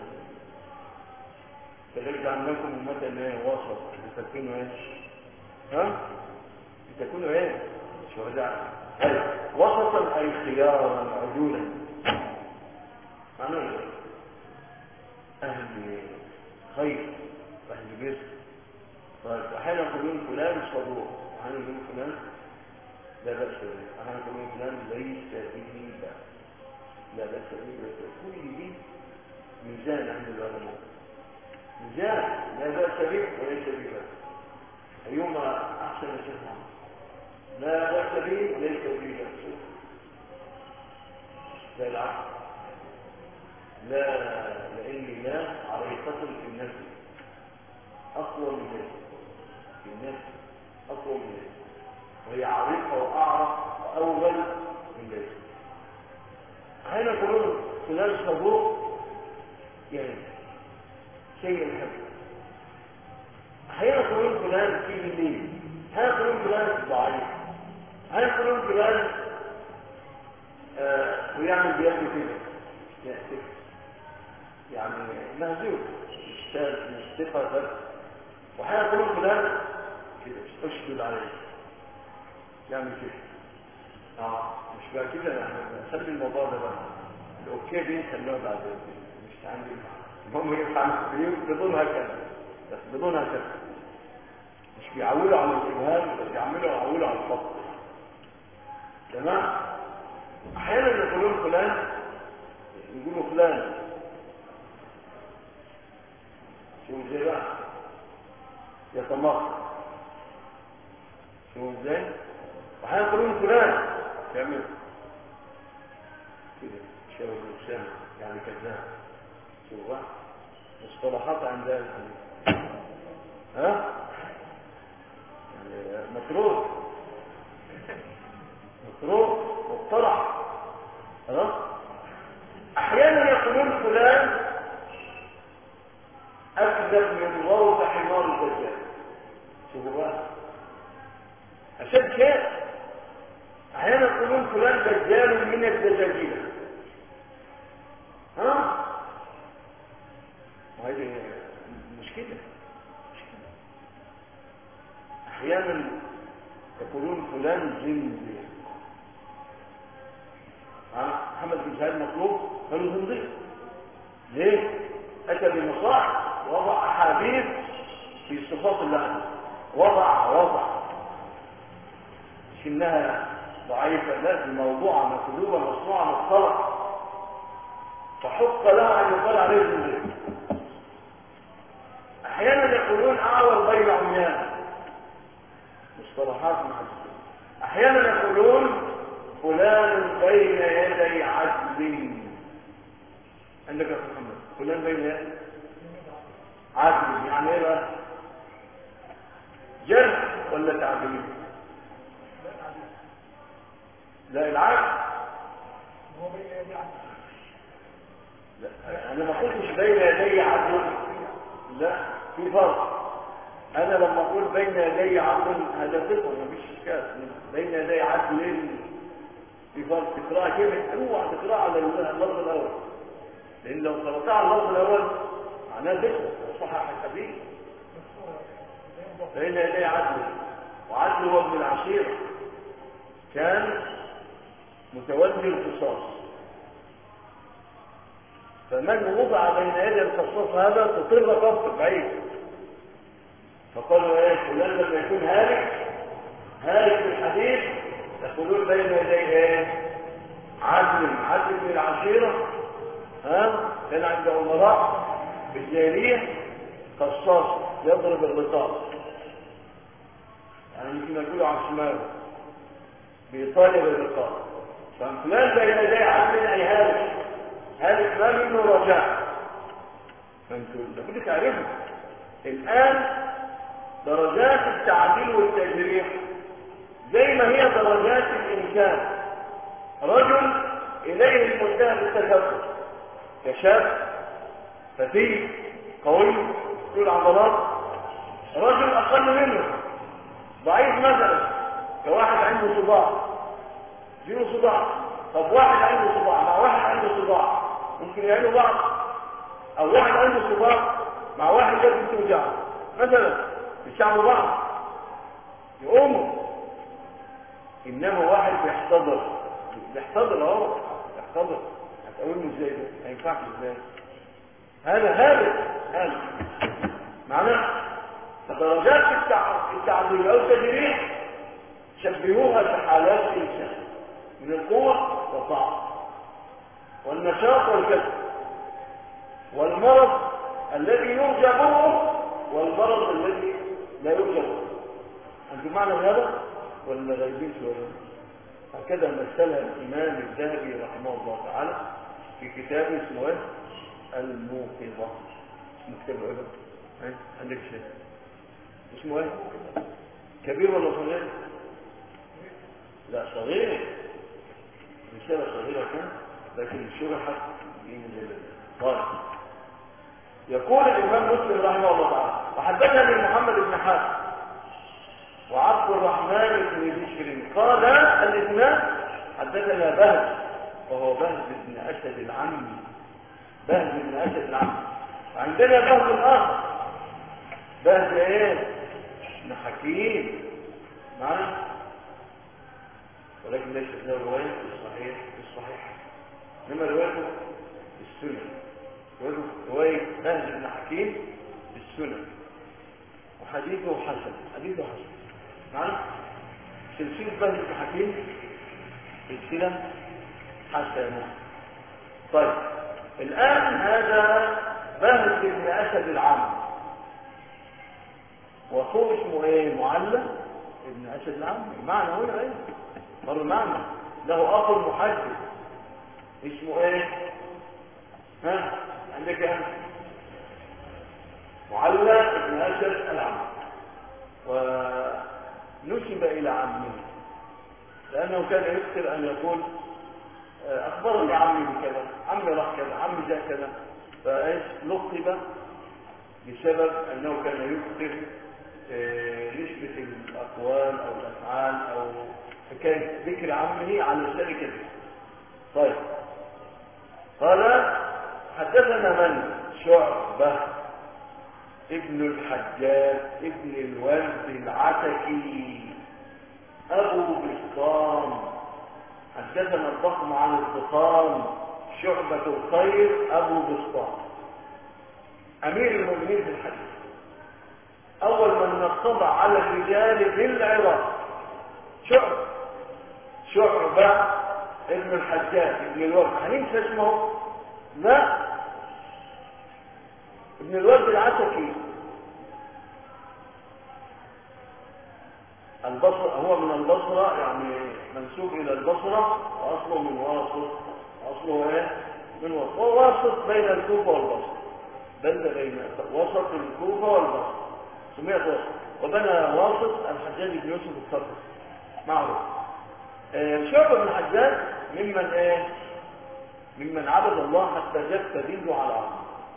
ترجع عنكم مثلا ايه وسط لتكونوا ايه؟ ها؟ لتكونوا ايه؟ شهداء. وسطا اي خيارا عدولا. معنى ايه؟ اهل خير واهل بر. طيب احيانا يقولون فلان صدوق، احيانا يقولون فلان لا بأس به، احيانا يقولون فلان ليس به بأس، لا بأس به. كل دي ميزان عند العلماء، ميزان لا بأس به وليس به بأس. أيهما أحسن شيئا؟ لا بأس به وليس به بأس. لا العقل، لا لأن لا عريقة في النفس أقوى من ذلك، في النفس أقوى من ذلك، وهي عريقة وأعرق وأول من ذلك. أحيانا يقولون فلان صدوق يعني شيء الحب، أحيانا يقولون فلان فيه الليل، أحيانا يقولون فلان ضعيف، أحيانا يقولون فلان ويعمل بيده كده يعني مهزوز مشتاق من الثقة بس. وأحيانا يقولون فلان كده أشدد عليه يعمل كده مش بقى كده. يعني نخلي الموضوع ده بقى الأوكي دي نخلوها بعد مش عندي. هم يفعلوا بدون هكذا، بس بدون هكذا مش بيعولوا على الإبهام، بس يعولوا على الفضل. تمام. أحيانا يقولون فلان، يقولوا فلان شو ازاي بقى يتمخر، شو ازاي. وأحيانا يقولون فلان يعمل كده شبه الإنسان يعني كذاب. شو بقى مصطلحات عند الحديث، ها يعني مكروه مقترح. خلاص. احيانا يقولون فلان اكذب من روض حمار الدجال. شوفوا بقى اشد شيء. احيانا يقولون فلان دجال من الدجاجيل. ها، وهذه مشكلة. أحيانا يقولون فلان زنديق، محمد بن سعيد مطلوب قالوا زنديق. ليه؟ أتى بمصاحف وضع أحاديث في صفات الله، وضع مش إنها ضعيفة، لا، دي موضوعة مكذوبة مصنوعة مختلقة، فحق له أن يقال عليه زنديق. أحيانا يقولون أعور بين عميان، مصطلحات محدثة. أحيانا يقولون فلان بين يدي عدل. عندك يا محمد فلان بين يدي عدل، يعني ايه بقى؟ جرح ولا تعديل؟ لا، العدل هو بين يدي عدل. لا، انا ما قلتش بين يدي عدل، لا، في فرق. انا لما اقول بين يدي عدل هذا فقه، مفيش اشكال. بين يدي عدل في فرق. تقرأ كلمة اوعى تقرأ على اللفظ الاول، لان لو قرأتها على اللفظ الاول معناه فقه صحح الحديث. بين يدي عدل، وعدل هو ابن العشيرة، كان متولي القصاص، فمن وضع بين يدي القصاص هذا تطر قبضه بعيد. فقالوا ايه؟ فلان لما يكون هالك في الحديث يقولون بين يدي ايه؟ عدل من العشيرة. كان عند عمراء في الجاهلية قصاص يضرب الرقاب، يعني يمكن يقولوا على شماله بيطالب الرقاب. ففلان بين يدي عدل اي هالك ما منه رجاء. فانتوا لابد تعرفوا الان درجات التعديل والتجريح زي ما هي درجات الإمكان. رجل إليه المنتهى بالتكبر، كشاب فتي قوي ذو عضلات. رجل أقل منه ضعيف مثلا، كواحد عنده صداع، له صداع. طب واحد عنده صداع مع واحد عنده صداع ممكن يعملوا بعض، أو واحد عنده صداع مع واحد لازم توجعه مثلا، يشعبوا بعض يقوموا. انما واحد بيحتضر اهو، بيحتضر، هتقوله ازاي ده؟ ما ينفعش ازاي؟ هذا معناه درجات التعديل او التجريح شبهوها بحالات الانسان من القوه والضعف والنشاط والكسل والمرض الذي يرجى منه والمرض الذي لا يرجى منه. انتم معنى هذا ولا غايبين شويه؟ هكذا مثلها الامام الذهبي رحمه الله تعالى في كتابه اسمه الموقظه. اسمه كتاب ايه؟ عندك شيء اسمه ايه؟ كبير ولا صغير؟ لا صغير، رساله صغيره كان لكن شرحت بمجلد. طيب، يقول الامام مسلم رحمه الله تعالى: وحدثني محمد بن حاتم وعبد الرحمن بن بشر قال الاثنان حدثنا بهز، وهو بهز بن اسد العمي، بهز بن اسد العمي. وعندنا بهز اخر، بهز ايه؟ بن حكيم معنا، ولكن ليس له روايه في الصحيح، انما روايته في السنن. روايه بهز بن حكيم في السنن، وحديثه حسن، معنا سلسلة بهز بن حكيم سلسلة حسنة. طيب، الآن هذا بهز بن أسد العم، وأخوه اسمه ايه؟ معلى ابن أسد العم. معنى هنا ايه؟ مر معنى له أخ محدث اسمه ايه؟ عندك ايه؟ معلى ابن أسد العم، ونسب إلى عمه لأنه كان يكثر أن يقول أخبرني عمي بكذا، عمي راح كذا، عمي جاء كذا، فإيش لقب بسبب أنه كان يكثر نسبة الأقوال أو الأفعال أو حكاية ذكر عمه على لسان كذا. طيب، قال حدثنا من؟ شعبة ابن الحجاج ابن الورد العتكي أبو بسطام. حدثنا الضخم عن الضخام شعبة الخير أبو بسطام أمير المؤمنين في الحديث، أول من نصب على الرجال بالعراق. شعبة ابن الحجاج ابن الورد، هننسى اسمه؟ لا، ابن الورد العتكي البصرة، هو من البصرة، يعني منسوب إلى البصرة، وأصله من واسط. أصله إيه؟ من واسط، وواسط بين الكوفة والبصرة، بلد بين وسط الكوفة والبصرة، سميت واسط. وبنى واسط الحجاج بن يوسف الثقفي معروف. شعبة بن الحجاج ممن إيه؟ ممن عبد الله حتى جف دينه على الأرض،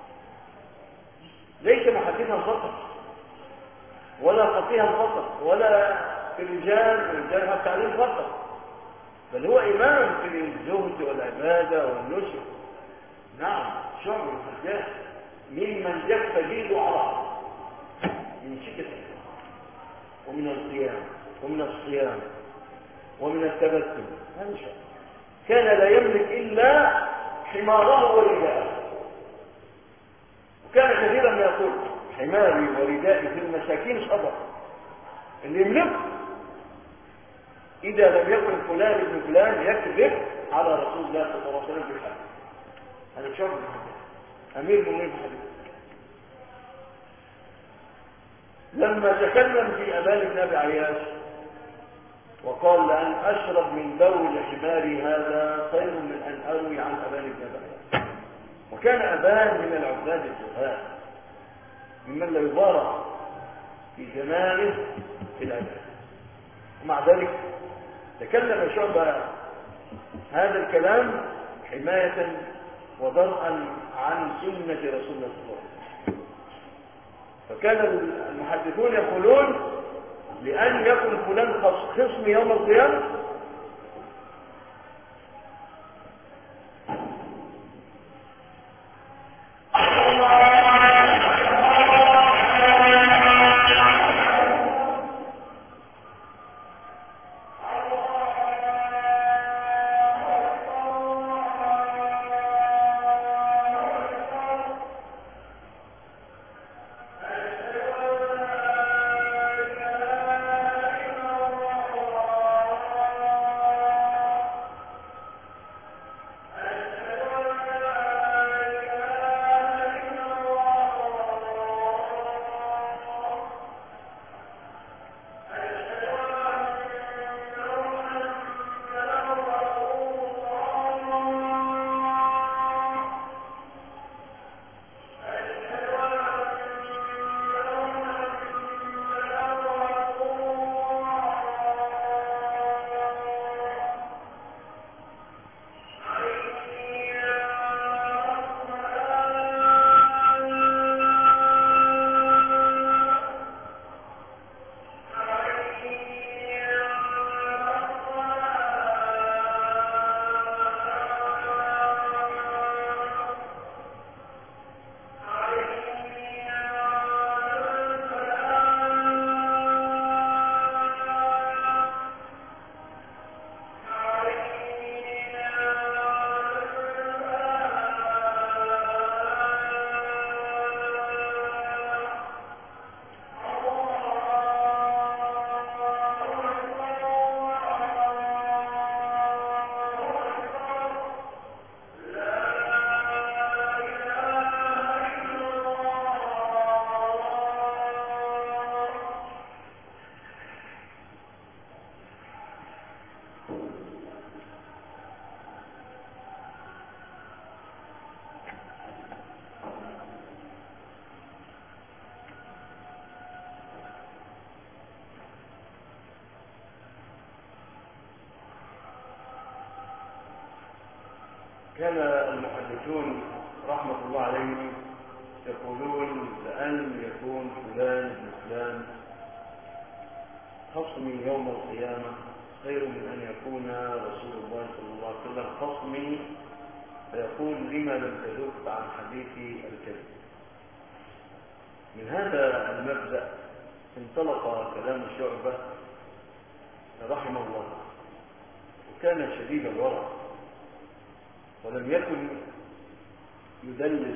ليس محدثا فقط ولا فقيها فقط ولا في الرجال التعليم فقط، بل هو إمام في الزهد والعبادة والنشر. نعم، شعبة بن الحجاج ممن جف دينه على الأرض من شدة ومن القيام ومن الصيام ومن التبسم. هذا شيء كان لا يملك إلا حماره ورداءه، وكان كثيرا ما يقول حماري وردائي في المساكين صدق، اللي يملك إذا لم يكن فلان ابن فلان يكذب على رسول الله صلى الله عليه وسلم في الحديث. هذا شعب أمير المؤمنين في الحديث. لما تكلم في أبان بن أبي عياش وقال لأن أشرب من بول حماري هذا خير من أن أروي عن أبان بن أبي عياش. وكان أبان من العباد الزهاد ممن لا يبارك في زمانه في العباد، ومع ذلك تكلم شعبة هذا الكلام حماية ودرءا عن سنة رسول الله صلى الله عليه وسلم. فكان المحدثون يقولون لأن يكن فلان خصم يوم القيامة كان المحدثون رحمة الله عليهم يقولون لأن يكون فلان بن فلان خصمي يوم القيامة خير من أن يكون رسول الله صلى الله عليه وسلم خصمي فيقول لما لم تذب عن حديث الكذب. من هذا المبدأ انطلق كلام شعبة رحمه الله، وكان شديد الورع ولم يكن يدلس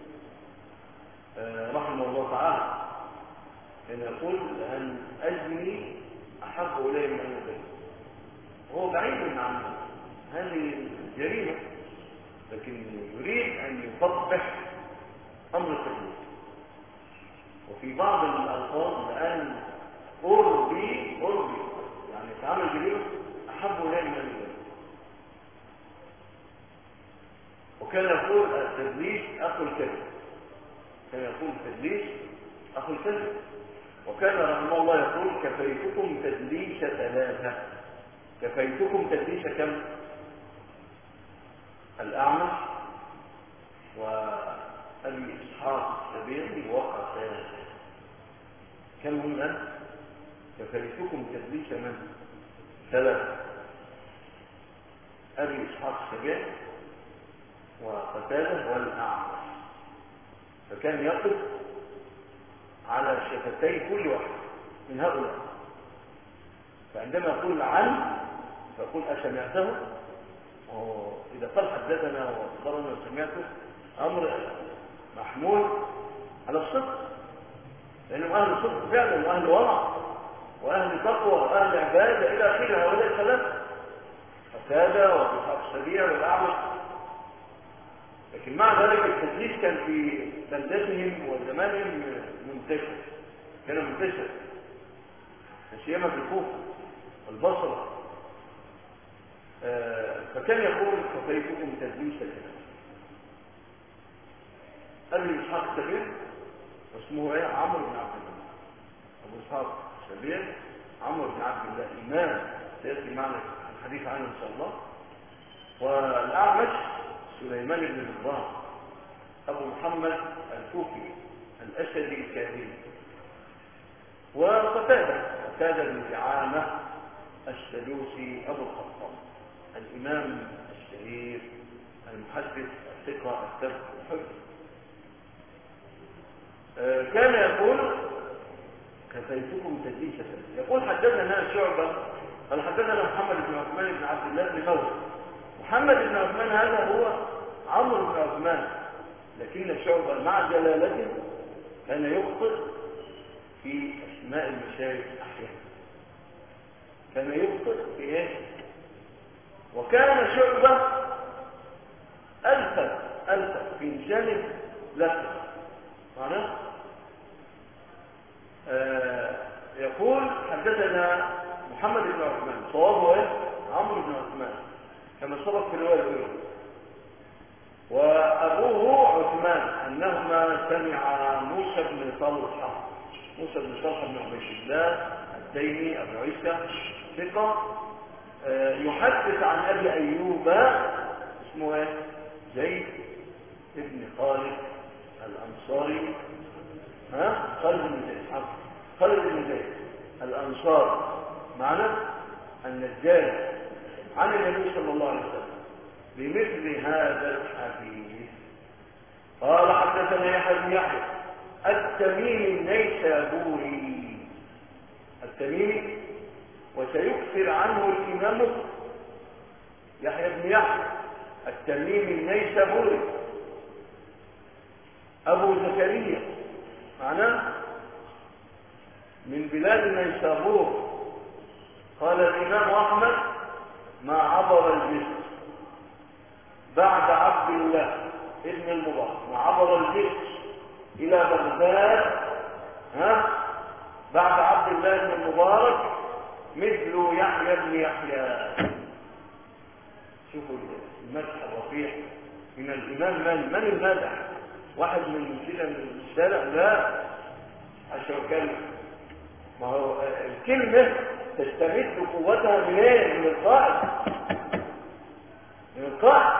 رحمه الله تعالى، كان يقول أن أزني أحب إليه من أن أزني، وهو بعيد عن هذه الجريمة، لكن يريد أن يقبح أمر التكليف. وفي بعض الألفاظ الآن قربي يعني تعامل جريمة أحب إليه من أن أزني. وكان يقول التدليس أخو الكذب، كان يقول التدليس أخو الكذب. وكان رحمه الله يقول كفيتكم تدليس ثلاثة. كفيتكم تدليس كم؟ الأعمش وأبي إسحاق السبيعي وقتادة. كم هم أنت؟ كفيتكم تدليس من؟ ثلاثة: أبي إسحاق السبيعي وقتادة والأعمش. فكان يقف على شفتي كل واحد من هؤلاء، فعندما يقول عن فيقول أسمعته، إذا قال حدثنا وأخبرنا وسمعته أمر محمول على الصدق، لأنهم أهل صدق فعلا وأهل ورع وأهل تقوى وأهل عبادة إلى آخره هؤلاء الثلاثة: قتادة وأبي إسحاق السبيعي والأعمش. لكن مع ذلك التدليس كان في بلدتهم وزمانهم منتشر، كان منتشر سيما في الكوفة والبصرة. فكان يقول كفيتكم تدليس الكلام. أبي إسحاق السبيعي واسمه ايه؟ عمرو بن عبد الله. أبو إسحاق السبيعي عمرو بن عبد الله، إمام سيأتي معنا الحديث عنه إن شاء الله. والأعمش سليمان بن مهران أبو محمد الكوفي الأسدي الكاهلي. وقتادة بن دعامة السدوسي أبو الخطاب الإمام الشهير المحدث الثقة الثبت الحجة. كان يقول كفيتكم تدليس. يقول حدثنا شعبة قال حدثنا محمد بن عثمان بن عبد الله بن موسى. محمد بن عثمان هذا هو عمرو بن عثمان، لكن شعبة مع جلالته كان يخطئ في أسماء المشايخ أحيانا، كان يخطئ في إيه؟ وكان شعبة ألفت في لسانه لفظ معناه. يقول حدثنا محمد بن عثمان، صوابه ايه؟ عمرو بن عثمان كما سبق في الروايه الاولى. وابوه عثمان انهما سمع موسى بن طلحه بن عبيد الله الديني ابو عيسى ثقه، يحدث عن ابي ايوب اسمه ايه؟ زيد بن خالد الانصاري. خالد بن زيد الانصاري معنى النجاري عن النبي صلى الله عليه وسلم بمثل هذا الحديث. قال حدثنا يحيى بن يحيى التميمي النيسابوري، التميمي، وسيكثر عنه الإمام يحيى بن يحيى التميمي النيسابوري أبو زكريا معناه من بلاد النيسابور. قال الإمام أحمد ما عبر الجسر بعد عبد الله ابن المبارك، ما عبر الجسر إلى بغداد بعد عبد الله بن المبارك مثل يحيى بن يحيى. شوفوا المدح الرفيع من الإمام. من المدح؟ واحد من كده من الشارع؟ لا، عشان كلمة. ما هو الكلمة تستمد قوتها من ايه؟ من القائد، من القائد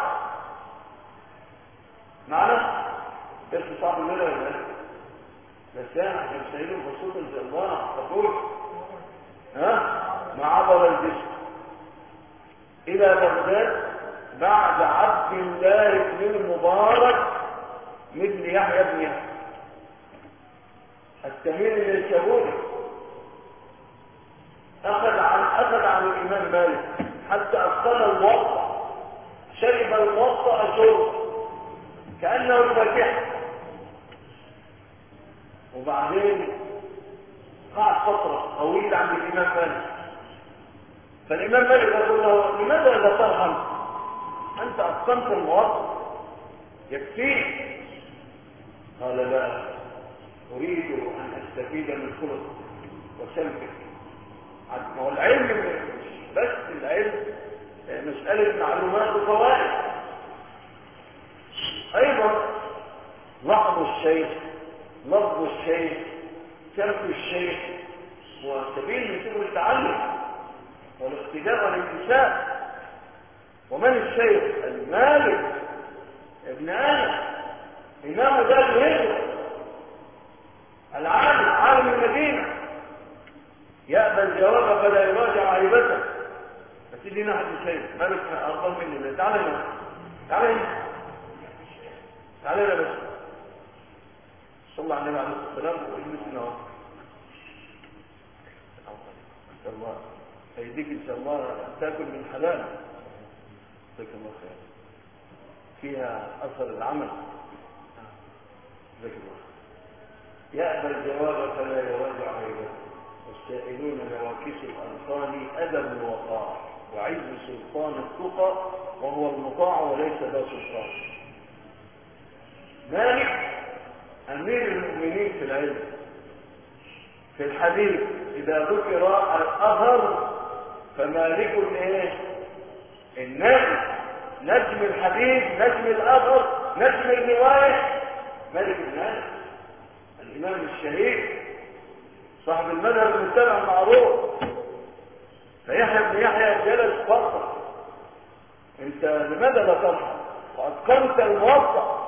معنا. بس صعب الليلة ولا ايه؟ بس انا عشان سيده بصوت ان شاء الله تقول ما عبر الجسر الى بغداد بعد عبد الله بن المبارك مثل يحيى بن يحيى التميمي النيسابوري، أخذ عن الإمام مالك حتى أتقن الموطأ، شرب الموطأ شرب كأنه الفاتحة، وبعدين قعد فترة طويلة عند الإمام مالك. فالإمام مالك يقول له: لماذا لا ترحم؟ أنت أتقنت الموطأ يكفيك. قال: لا، أريد أن أستفيد من خلق وسلكك. ما هو العلم مش بس العلم مسألة معلومات وفوائد، أيضا لحظ الشيخ، لفظ الشيخ، سمع الشيخ، وسبيل من سبل التعلم والاقتداء والانتساب. ومن الشيخ؟ المالك ابن انس امام دار الهجره، العالم، عالم المدينه، يأبى الجواب فلا يراجع عيبته. بس دي ناحيه الشيخ مالك افضل مني. تعال هنا، تعال هنا، تعال هنا بس. صلى الله عليه وسلم واجلسنا ان شاء الله هيديك ان شاء الله تاكل من حلال. جزاك الله خير. فيها اثر العمل. جزاك الله خير. يأبى الجواب فلا يراجع عيبه، والسائلون نواكس الألقان أدب الوقار، وعز سلطان التقى وهو المطاع وليس ذا سلطان. مالك أمير المؤمنين في العلم. في الحديث إذا ذكر الأثر فمالك الايه؟ النجم، نجم الحديث، نجم الأثر، نجم الرواية، مالك بن أنس الإمام الشهير صاحب المذهب المتبع المعروف. فيحيى بن يحيى جلس فترة. انت لماذا لا ترحم واتقنت الموطأ؟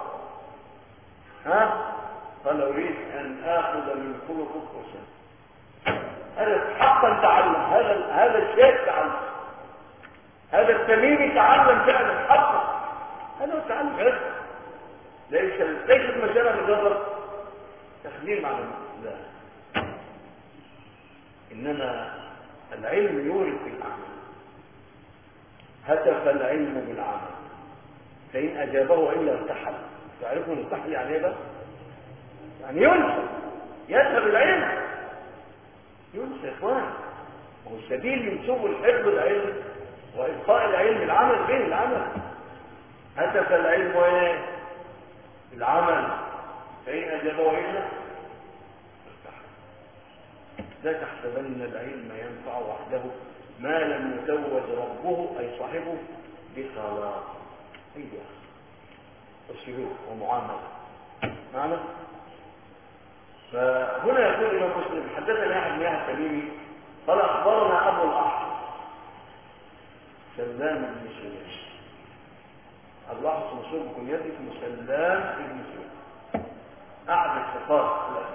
قال: اريد ان اخذ من خلقك وسلم. هذا حقا تعلم، هذا الشيخ تعلم، هذا التميمي تعلم فعلا حقا. هذا هو التعلم عرف. ليست مسألة مجرد تخليل معلومات، لا، إنما العلم يورث العمل. هتف العلم بالعمل، فإن أجابه إلا ارتحل. تعرفون الارتحل يعني إيه بقى؟ يعني ينسى، يذهب العلم، ينسى يا إخوان. وهو السبيل من سبل حفظ العلم وإبقاء العلم العمل به، العمل. هتف العلم وإيه؟ العمل، فإن أجابه إلا لا تحسبن العلم ينفع وحده ما لم يزوج ربه أي صاحبه بخلاق. أي السلوك ومعاملة معنا. فهنا يقول الإمام مسلم: حدثنا يحيى بن يحيى التميمي قال: أخبرنا أبو الأحوص سلام بن سليم. أبو الأحوص مشهور بكنيته اسمه سلام بن سليم، أحد الثقات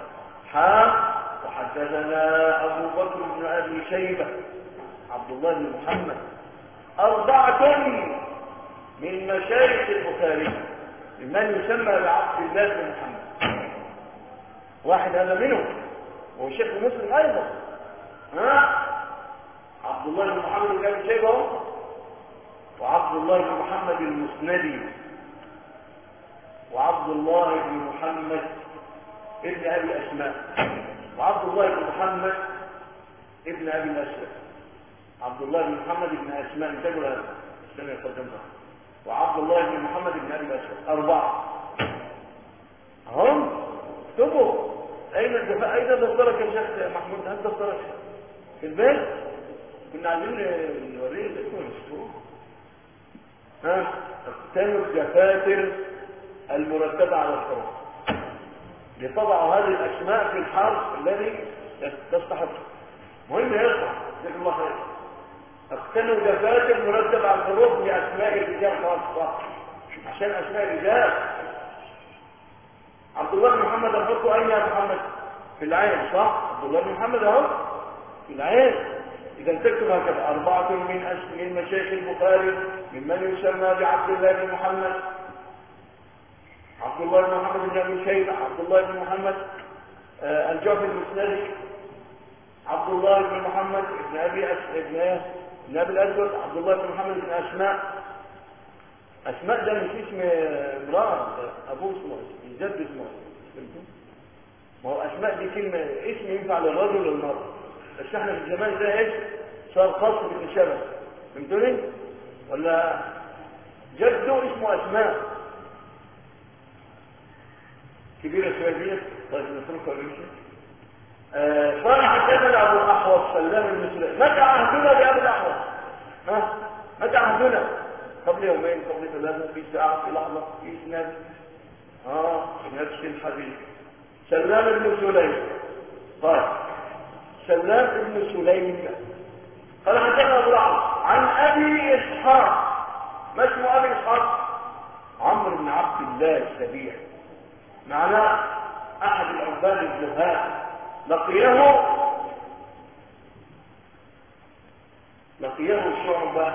وحدثنا أبو بكر بن أبي شيبة عبد الله بن محمد، 4 من مشايخ البخاري ممن يسمى بعبد الله بن محمد. واحد هذا منهم وهو شيخ مسلم أيضا. عبد الله بن محمد بن أبي شيبة، وعبد الله بن محمد المسندي، وعبد الله بن محمد ابن أبي أسماء، وعبد الله بن محمد ابن أبي الأسود. عبد الله بن محمد ابن أسماء انتجوا هذا السنة يقدمها، وعبد الله بن محمد ابن أبي الأسود. 4 هم اكتبوا. أين دفترك يا شيخ محمود؟ هل دفترك في البيت؟ كنا عايزين نوريه ذكره نشوفه. اقتنوا الدفاتر المرتبة على الحروف لتضعوا هذه الأسماء في الحرف الذي تستحق. مهم يصح. جزاك الله خير. اقتنوا دفاتر مرتبة على الحروف بأسماء الرجال خاصة، عشان أسماء الرجال. عبد الله بن محمد أحطه أين يا محمد؟ في العين، صح؟ عبد الله بن محمد أهو في العين. إذا تكتب هكذا 4 من مشايخ البخاري ممن يسمى بعبد الله بن محمد، عبد الله بن محمد بن أبي شيبة، عبد الله بن محمد الجعفي المسندي، عبد الله بن محمد بن أبي الأسود، عبد الله بن محمد بن أسماء ده مش اسم امرأة، أبوه اسمه جد اسمه، ما هو أسماء دي كلمة اسم ينفع للرجل والمرأة، بس احنا في الزمان ده ايش صار خاص بالشبه، فهمتوني؟ ولا جده اسمه أسماء كبيرة شوية. طيب نتركها ونمشي. قال حدثنا أبو الأحوص سلام بن سليم. متى عهدنا بأبي الأحوص؟ متى عهدنا؟ قبل يومين، قبل 3، في ساعة، في لحظة، في سنة. نفس الحديث. سلام بن سليم قال سلام بن سليم قال حدثنا أبو الأحوص عن أبي إسحاق. ما اسمه أبي إسحاق؟ عمرو بن عبد الله السبيع، معناه أحد العباد الزهاد. لقيه شعبة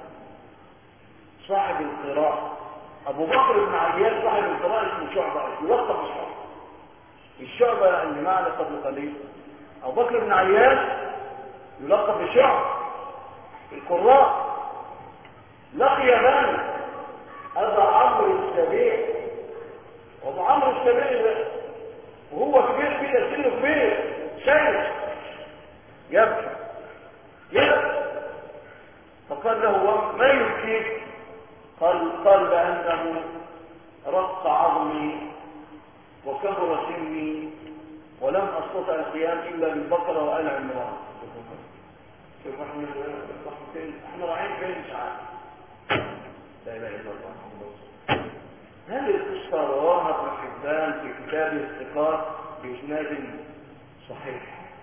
صاحب القراءة. أبو بكر بن عياش صاحب القراءة اسمه شعبة، يلقب بشعبة. الشعبة اللي معنا قبل قليل أبو بكر بن عياش يلقب بشعبة القراء. لقي من؟ أبا عمرو السبيع. وأبو عمرو السبيع وهو كبير كده، سنه كبير، شايف يبكي فقال له ما يبكيك؟ قال بأنه رق عظمي وكبر سني ولم أستطع القيام إلا بالبقرة وآل عمران. شوف احنا رايحين فين مش عارف. لا اله الا الله. هذه القصة رواها ابن حبان في كتاب الثقات بإسناد صحيح.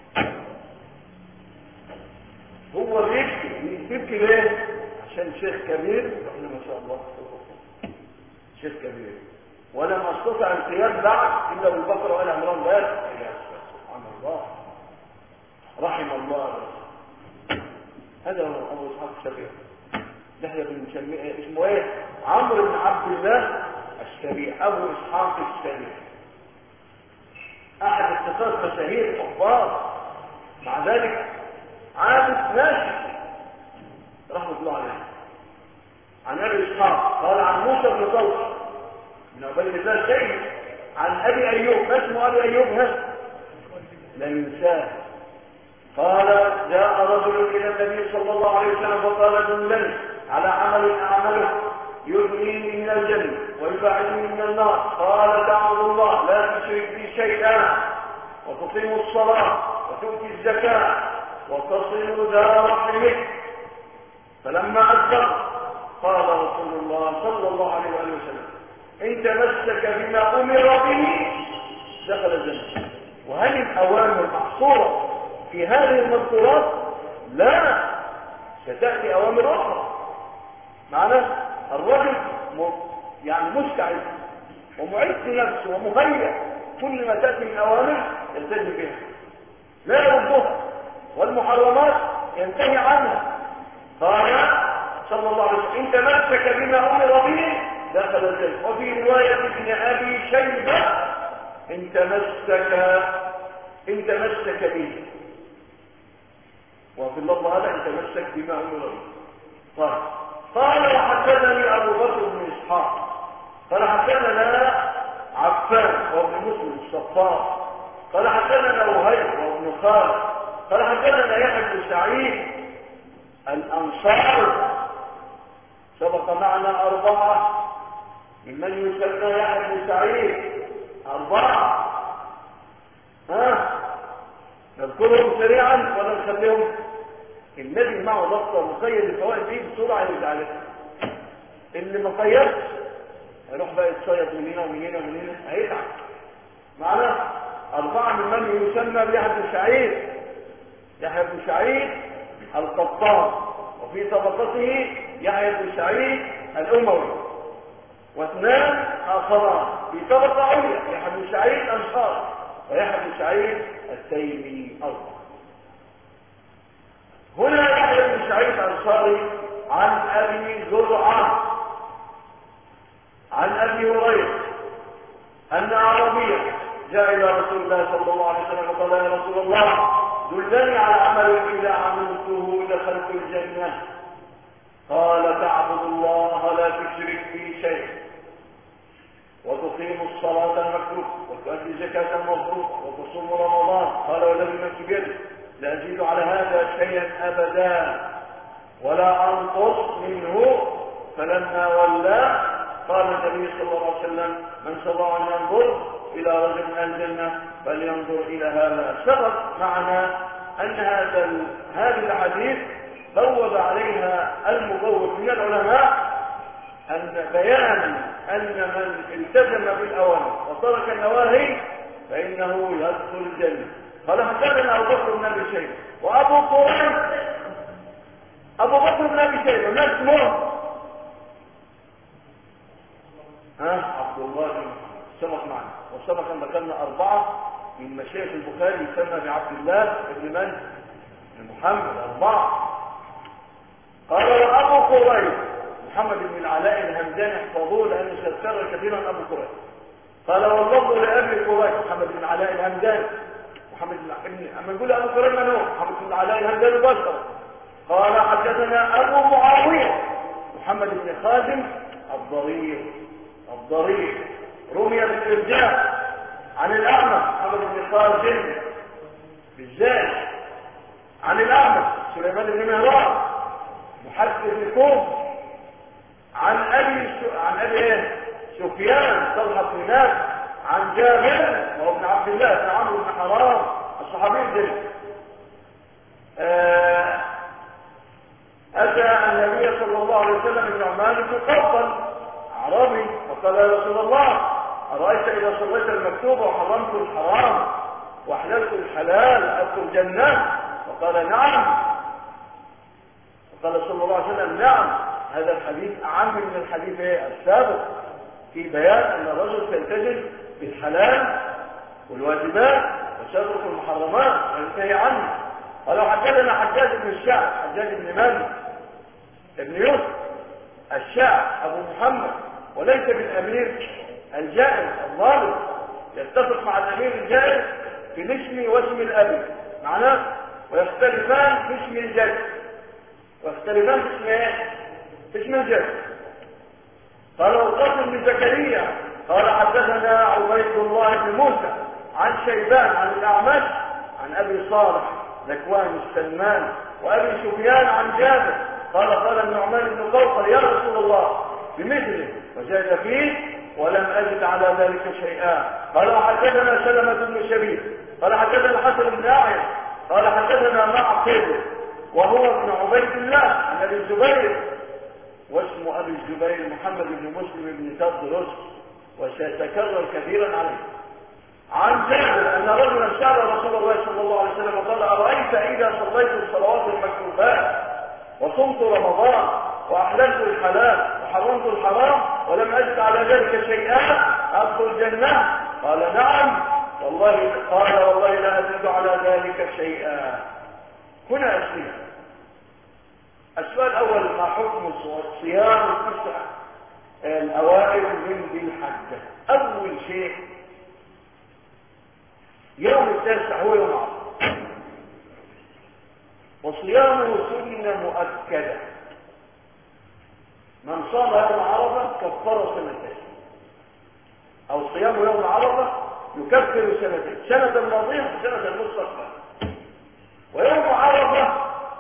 هو بيبكي ليه؟ عشان شيخ كبير، احنا ما شاء الله شيخ كبير، ولم استطع القيام بعد الا بالبقره وآل عمران. بس سبحان الله، رحم الله. هذا هو ابو اسحاق السبيع. نحن بنسميه اسمه ايه؟ عمرو بن عبد الله السبيع، ابو اسحاق السبيع، احد الثقات مشاهير الحفاظ، مع ذلك عابد ناشئ رحمه الله عليه. عن ابي اسحاق قال عن موسى بن طلق بن عبيد الله الشيخ عن ابي ايوب. ما اسمه ابي ايوب؟ لا ينساه. قال جاء رجل الى النبي صلى الله عليه وسلم فقال دلني على عمل اعمله يغنيني من الجنه ويبعدني من النار. قال تعبد الله لا تشرك بي شيئا وتقيم الصلاه وتؤتي الزكاه وتصل ذا رحمك. فلما أسلم قال رسول الله صلى الله عليه وسلم إن تمسك بما أمر به دخل الجنة. وهل الأوامر محصورة في هذه المذكورات؟ لا، ستأتي أوامر أخرى. معنى الرجل يعني مستعد ومعد لنفسه ومهيئ، كل ما تأتي من أوامر يلتزم بها لا يردها، والمحرمات ينتهي عنها. قال صلى الله عليه وسلم إن تمسك بما أمر به دخل الجنة. وفي رواية ابن أبي شيبة إن تمسك به، وفي اللفظ هذا إن تمسك بما أمر به. قال وحدثني أبو بكر بن إسحاق قال حدثنا عفان وابن مسلم الصفار قال حدثنا وهيب وابن خالد قال حدثنا يحيى بن سعيد الأنصار. سبق معنا 4 ممن يسمى يحيى بن سعيد، 4. نذكرهم سريعا ولا نخليهم؟ النبي معه ضغطه مقيد الفوائد دي بسرعه يتعلمها. اللي ما قيدش هيروح بقى يتصيد من هنا ومن هنا ومن هنا، هيتعب. معنا 4 ممن يسمى بيحيى بن سعيد. يحيى بن سعيد القطان، وفي طبقته يحيى بن سعيد الأموي، و2 آخران في طبقة عليا يحيى بن سعيد الأنصار ويحيى بن سعيد التيمي. 4. هنا يحيى بن سعيد الأنصاري عن أبي زرعة عن أبي هريرة أن أعرابيا جاء إلى رسول الله صلى الله عليه وسلم وقال يا رسول الله دلني على عمل إذا عملته دخلت الجنة. قال تعبد الله لا تشرك به شيء وتقيم الصلاة المكتوبة وتؤدي الزكاة المفروضة وتصوم رمضان. قال والذي نفسي بيده لا أزيد على هذا شيئا أبدا ولا أنقص منه. فلما ولى قال النبي صلى الله عليه وسلم من استطاع أن ينظر إلى رجل من الجنة فلينظر إلى هذا. سبق معنا أن هذه الحديث بوب عليها المبوب من العلماء أن بيان أن من التزم بالأوامر وترك النواهي فإنه يدخل الجنة. قال حدثنا أبو بكر بن أبي شيبة وأبو قريب أبو بكر بن أبي شيبة ما اسمه؟ عبد الله بن سبق معنا وسبق أن ذكرنا 4 من مشايخ البخاري يسمى بعبد الله بن من؟ محمد 4. قال وأبو قريب محمد بن العلاء الهمداني احفظوه لأنه سيذكر كثيرا أبو قريب. قال واللفظ لأبي قريب محمد بن العلاء الهمداني أما نقول أبو قريب من هو؟ محمد بن العلاء الهمداني بشر. قال حدثنا أبو معاوية محمد بن خازم الضرير رمي بالإرجاء عن الأعمى محمد بن خازم بالذات عن الأعمى سليمان بن مهران محدث الكوفة عن أبي سفيان طلحة بن نافع عن جابر وابن عبد الله بن عمرو بن حرام الصحابي الجليل أتى النبي صلى الله عليه وسلم النعمان بن قوقل أعرابي فقال يا رسول الله أرأيت إذا صليت المكتوبة وحرمت الحرام وأحللت الحلال أدخل الجنة؟ فقال نعم. فقال صلى الله عليه وسلم نعم. هذا الحديث أعم من الحديث السابق في بيان أن الرجل سيلتزم بالحلال والواجبات وسيترك المحرمات وينتهي عنه. قال حدثنا حجاج بن الشعب حجاج بن مالك ابن يوسف الشعب أبو محمد وليس بالأمير الجائر الظالم يتفق مع الأمير الجائر في الاسم واسم الأب معناه ويختلفان في اسم الجد ويختلفان في اسم ايه؟ في اسم الجد. قال القاسم بن زكريا قال حدثنا عبيد الله بن موسى عن شيبان عن الأعمش عن أبي صالح ذكوان السلمان وأبي سفيان عن جابر قال النعمان بن قوقل يا رسول الله بمثله وزاد فيه ولم أجد على ذلك شيئا. قال حدثنا سلمة بن شبيب قال حدثنا الحسن بن أعين قال حدثنا معقل وهو ابن عبيد الله عن أبي الزبير واسم أبي الزبير محمد بن مسلم بن تدرس وسيتكرر كثيرا عليه عن جابر أن رجلا سأل رسول الله صلى الله عليه وسلم وقال أرأيت إذا صليت الصلوات المكتوبات وصمت رمضان وأحللت الحلال وحرمت الحرام ولم أجد على ذلك شيئا أدخل الجنة؟ قال نعم. قال والله لا أزيد على ذلك شيئا. هنا أسئلة. السؤال الأول ما حكم صيام التسع الأوائل من ذي الحجة؟ أول شيء يوم التاسع هو يوم عرفة وصيامه سنة مؤكدة. من صام يوم عرفة كفر سنتين أو صيام يوم عرفة يكفر سنتين سنة الماضية وسنة المستقبل. ويوم عرفة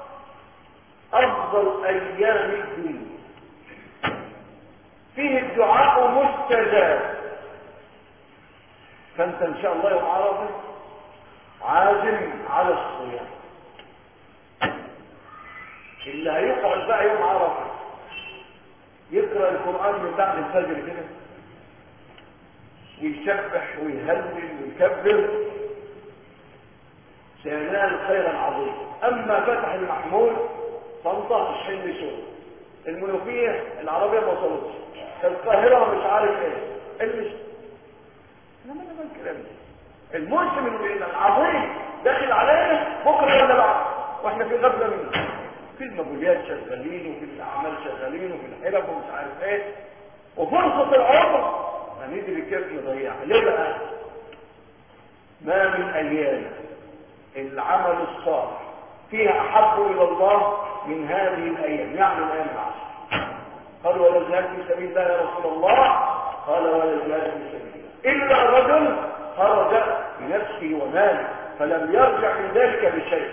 أفضل أيام الدنيا فيه الدعاء مستجاب. فأنت إن شاء الله يوم عرفة عازم على الصيام. اللي هيقعد بقى يوم عرفة يقرأ القرآن من بعد الفجر كده ويسبح ويهلل ويكبر سينال خيرا عظيما. أما فتح المحمول فانطق الحل سوء المنوفية العربية ما وصلتش القاهرة مش عارف ايه لما الكلام ده الموسم العظيم داخل علينا بكرة ولا بعد واحنا واحنا في غفله منه، في المبوليات شغالين وفي الاعمال شغالين وفي الحرف ومش عارف ايه، وفرصه العمر هندري كيف نضيعها. ليه بقى؟ ما من ايام العمل الصالح فيها احب الى الله من هذه الايام، يعني الايام العشر. قال ولا جهاد في سبيل الله يا رسول الله؟ قال ولا جهاد في سبيل الله الا رجل خرج بنفسه وماله فلم يرجع من ذلك بشيء.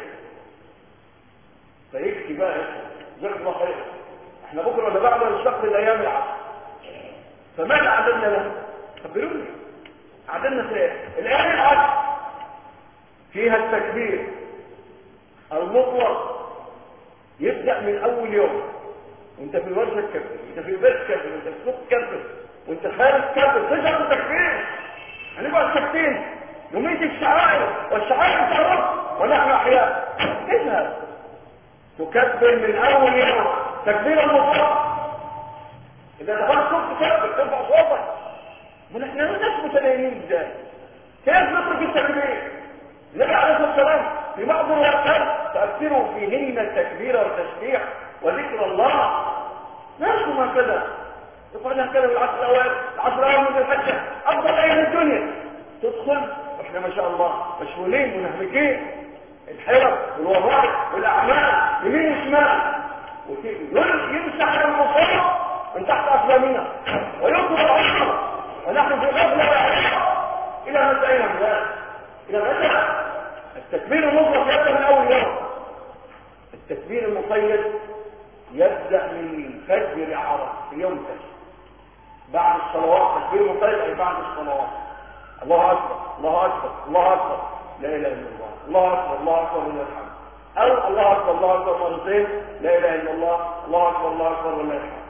فيكفي بقى جزاك الله خير، احنا بكره ولا بعد نشتغل الايام العشر، فماذا اعددنا له؟ خبروني اعددنا في ايه؟ الايام العشر فيها التكبير المطلق، يبدا من اول يوم وانت في الورشه تكبر، وانت في البيت تكبر، وانت في السوق تكبر، وانت خارج تكبر، تشهد التكبير. هنبقى ساكتين نميت الشعائر والشعائر تعرف ونحن احياء. تشهد تكبر من اول يوم تكبير المطلق. اذا دخلت السوق تكبر ترفع صوتك. ما احنا ناس متدينين ازاي؟ كيف نترك التكبير؟ النبي عليه الصلاه والسلام في بعض الوقت تأثروا فيهن التكبير والتسبيح وذكر الله. ناسكم هكذا يقول هكذا بالعصر الاول، العصر الاول من الحجه افضل ايام الدنيا. تدخل واحنا ما شاء الله مشغولين منهمكين، الحرف والوظائف والاعمال يمين وشمال، يمسح على المصائب من تحت اقدامنا ويطلب العصر ونحن في غفله وعياء. الى متى ايها الناس؟ الى متى؟ التكبير المطلق يبدا من اول يوم. التكبير المقيد يبدا من فجر عرفه في يوم الفجر بعد الصلوات. تكبير مقيد اي بعد الصلوات. الله اكبر الله اكبر الله اكبر لا اله الا الله، الله اكبر الله اكبر ولله الحمد، او الله اكبر الله اكبر مرتين لا اله الا الله، الله اكبر الله اكبر ولله الحمد.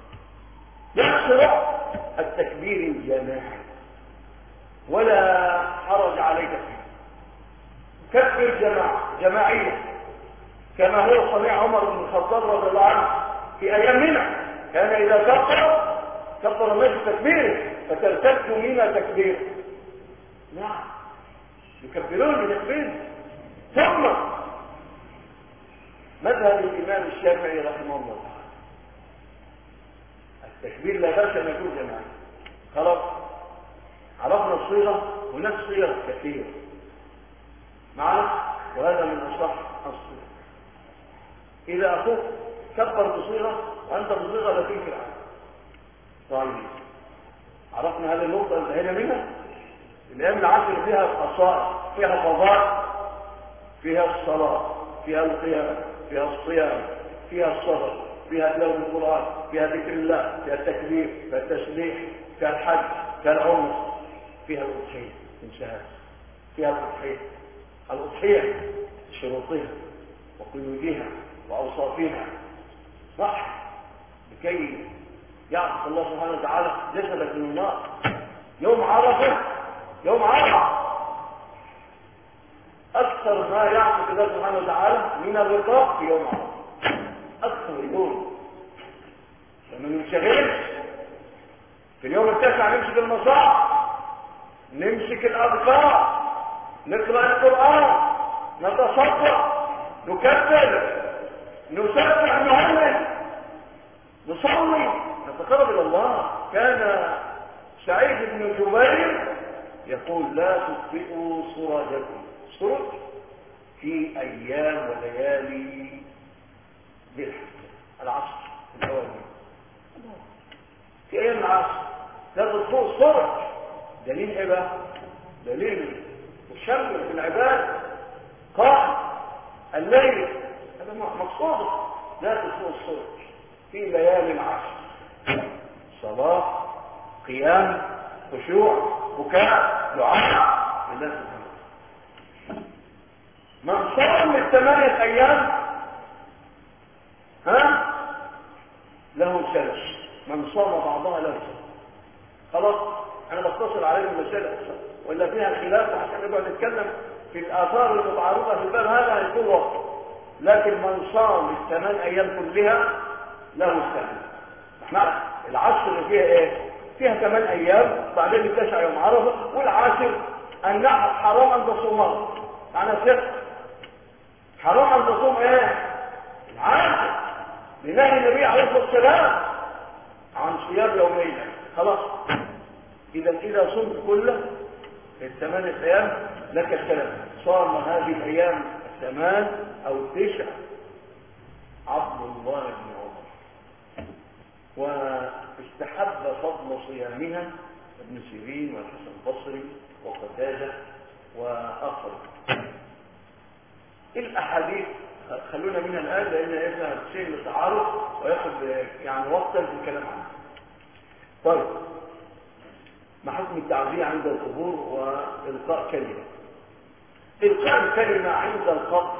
يشرع التكبير الجماعي ولا حرج عليك فيه. كبر جماعيا كما هو صنيع عمر بن الخطاب رضي الله عنه في ايامنا، كان اذا كبر الناس تكبيره فترتد منا تكبير. نعم يكبرون بتكبير. ثم مذهب الامام الشافعي رحمه الله تعالى التكبير لا باس ان يكون جماعي. خلاص عرفنا الصيغه، هناك صيغ كثيره معنا وهذا من اصح الصيغ. اذا اخوك كبر بصيغه وانت بصيغه التي في العالم. طيب عرفنا هذه النقطه انتهينا منها. الايام العشر فيها قصائد، فيها قضاء، فيها الصلاه، فيها القيام، فيها الصيام، فيها الصبر، فيها تلاوه القران، فيها ذكر الله، فيها التكبير، فيها التسبيح، فيها الحج، فيها العمره، فيها الاضحيه انتهت. فيها الاضحيه شروطها وقيودها واوصافها صح لكي يعرف الله سبحانه وتعالى جسدك من النار. يوم عرفه اكثر ما يعرف الله سبحانه وتعالى من الرقاق في يوم عرفه، اكثر يوم. لما ننشغلش في اليوم التاسع نمسك المصاحف، نمسك الاذكار، نقرا القران، نتصدق، نكبر، نسبح، نهلل، نصلي، نتقرب الى الله. كان سعيد بن جبير يقول لا تطفئوا سراجكم، سرج في ايام وليالي ذي العصر الاول، في ايام العصر لا تطفئوا السرج. دليل ايه بقى؟ دليل الشمس في العباد قائم الليل، هذا مقصود. لا تطفئوا السرج في ليالي العصر، صلاة، قيام، خشوع، بكاء، دعاء لله سبحانه وتعالى. من صام الثمانية ايام له سنة، من صام بعضها له سنة. خلاص انا بختصر عليكم المسألة ولا فيها خلاف عشان نبقى نتكلم في الاثار المتعارضة في الباب هذا هيكون وقت. لكن من صام الثمان ايام كلها له سنة. احنا العشر فيها ايه؟ فيها 8 ايام، بعدين التاسع يوم عرفه، والعاشر النحر حرام ان تصومه، معنى 6 حرام ان تصوم ايه؟ العام لنهي النبي عليه الصلاه والسلام عن صيام يومين. خلاص، اذا صمت كله ال8 ايام لك السلام. صام هذه الايام 8 أو 9 عبد الله بن عمر، واستحب فضل صيامها ابن سيرين والحسن البصري وقتادة وآخر. الأحاديث خلونا منها الآن لأن يفهم شيء من التعارض ويأخذ يعني وقتا في الكلام عنه. طيب، ما حكم التعزية عند القبور وإلقاء كلمة؟ إلقاء الكلمة عند القبر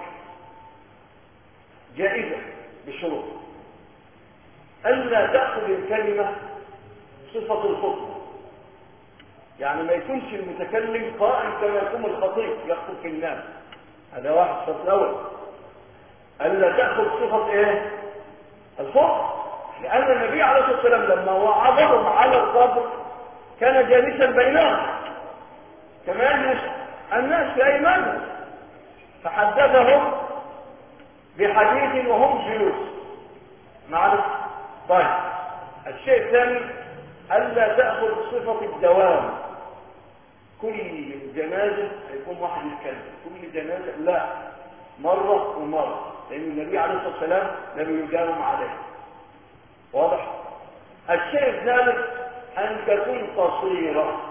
جائزة بشروط: ألا تأخذ الكلمة صفة الخطبة، يعني ما يكونش المتكلم قائم كما يكون الخطيب يخطب في الناس، هذا واحد. الشرط الأول ألا تأخذ صفة إيه؟ الخطبة، لأن النبي عليه الصلاة والسلام لما وعظهم على القبر كان جالسا بينهم كما يجلس الناس في أيمانهم، فحدثهم بحديث وهم جلوس. معلش. طيب، الشيء الثاني ألا تأخذ صفة الدوام، كل جنازة يكون واحد يتكلم، كل جنازة لا، مرة ومرة، لأن النبي عليه الصلاة والسلام لم يجاوب عليه. واضح؟ الشيء الثالث أن تكون قصيرة.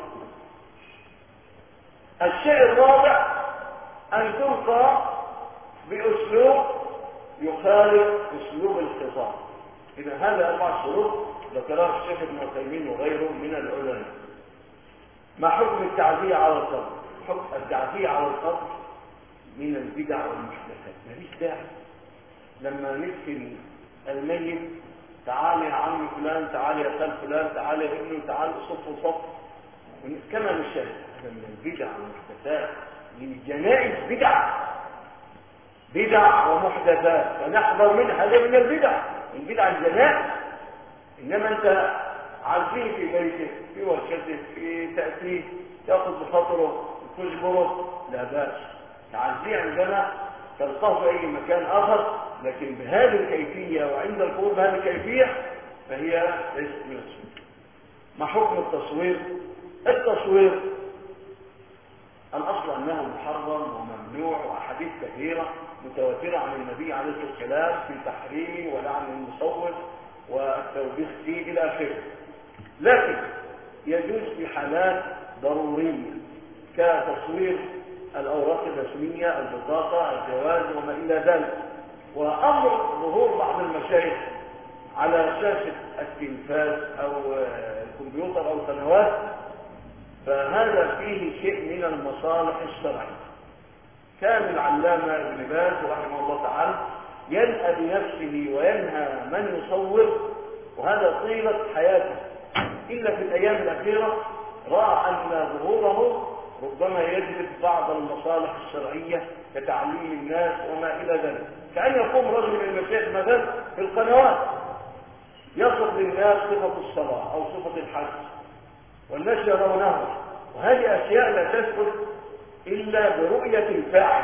الشيء الرابع أن تلقى بأسلوب يخالف أسلوب الخطاب. إذا هذا 4 شروط ذكرها الشيخ ابن عثيمين وغيره من العلماء. ما حكم التعزية على القبر؟ حكم التعزية على القبر من البدع والمحدثات. مفيش داعي لما ندفن الميت تعالى يا عم فلان، تعالى يا خال فلان، تعالى يا ابنه، تعالى صف كما نشاهد. هذا من البدع والمحدثات، من الجنائز بدع ومحدثات، فنحذر منها. هذا من البدع، من بدع الجنائز. انما انت عازيه في بيتك، في ورشتك، في تأتيه، تأخذ بخاطره، تجبره، لا بأس. تعزيه عندنا تلقاه في اي مكان اخر، لكن بهذه الكيفية وعند القبور بهذه الكيفية فهي ليست من السنة. ما حكم التصوير؟ التصوير الأصل أنه محرم وممنوع، وأحاديث كثيرة متواترة عن النبي عليه الصلاة والسلام في تحريم ولعن المصور والتوبيخ فيه إلى آخره. لكن يجوز في حالات ضرورية كتصوير الأوراق الرسمية، البطاقة، الجواز وما إلى ذلك. وأمر ظهور بعض المشايخ على شاشة التلفاز أو الكمبيوتر أو القنوات، فهذا فيه شيء من المصالح الشرعية. كان العلامة ابن باز رحمه الله تعالى ينهى بنفسه وينهى من يصور، وهذا طيلة حياته، إلا في الأيام الأخيرة رأى أن ظهوره ربما يجلب بعض المصالح الشرعية كتعليم الناس وما إلى ذلك. كأن يقوم رجل من المشايخ مثلا في القنوات يصف للناس صفة الصلاة أو صفة الحج والناس يرونه، وهذه أشياء لا تثبت إلا برؤية الفاعل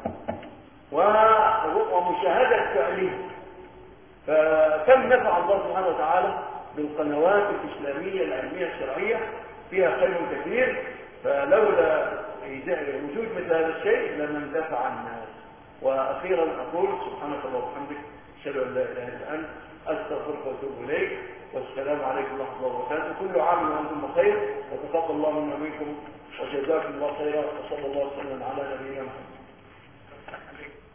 ومشاهدة فعله. فكم نفع الله سبحانه وتعالى بالقنوات الإسلامية العلمية الشرعية، فيها خير كثير، فلولا وجود مثل هذا الشيء لما انتفع الناس. وأخيرا أقول سبحانك اللهم وبحمدك، أشهد أن لا إله إلا أنت، أستغفرك وأتوب إليك، والسلام عليكم ورحمة الله وبركاته. كل عام وأنتم بخير، وتقبل الله منا ومنكم، وجزاكم الله خيرا، وصلى الله وسلم على نبينا محمد.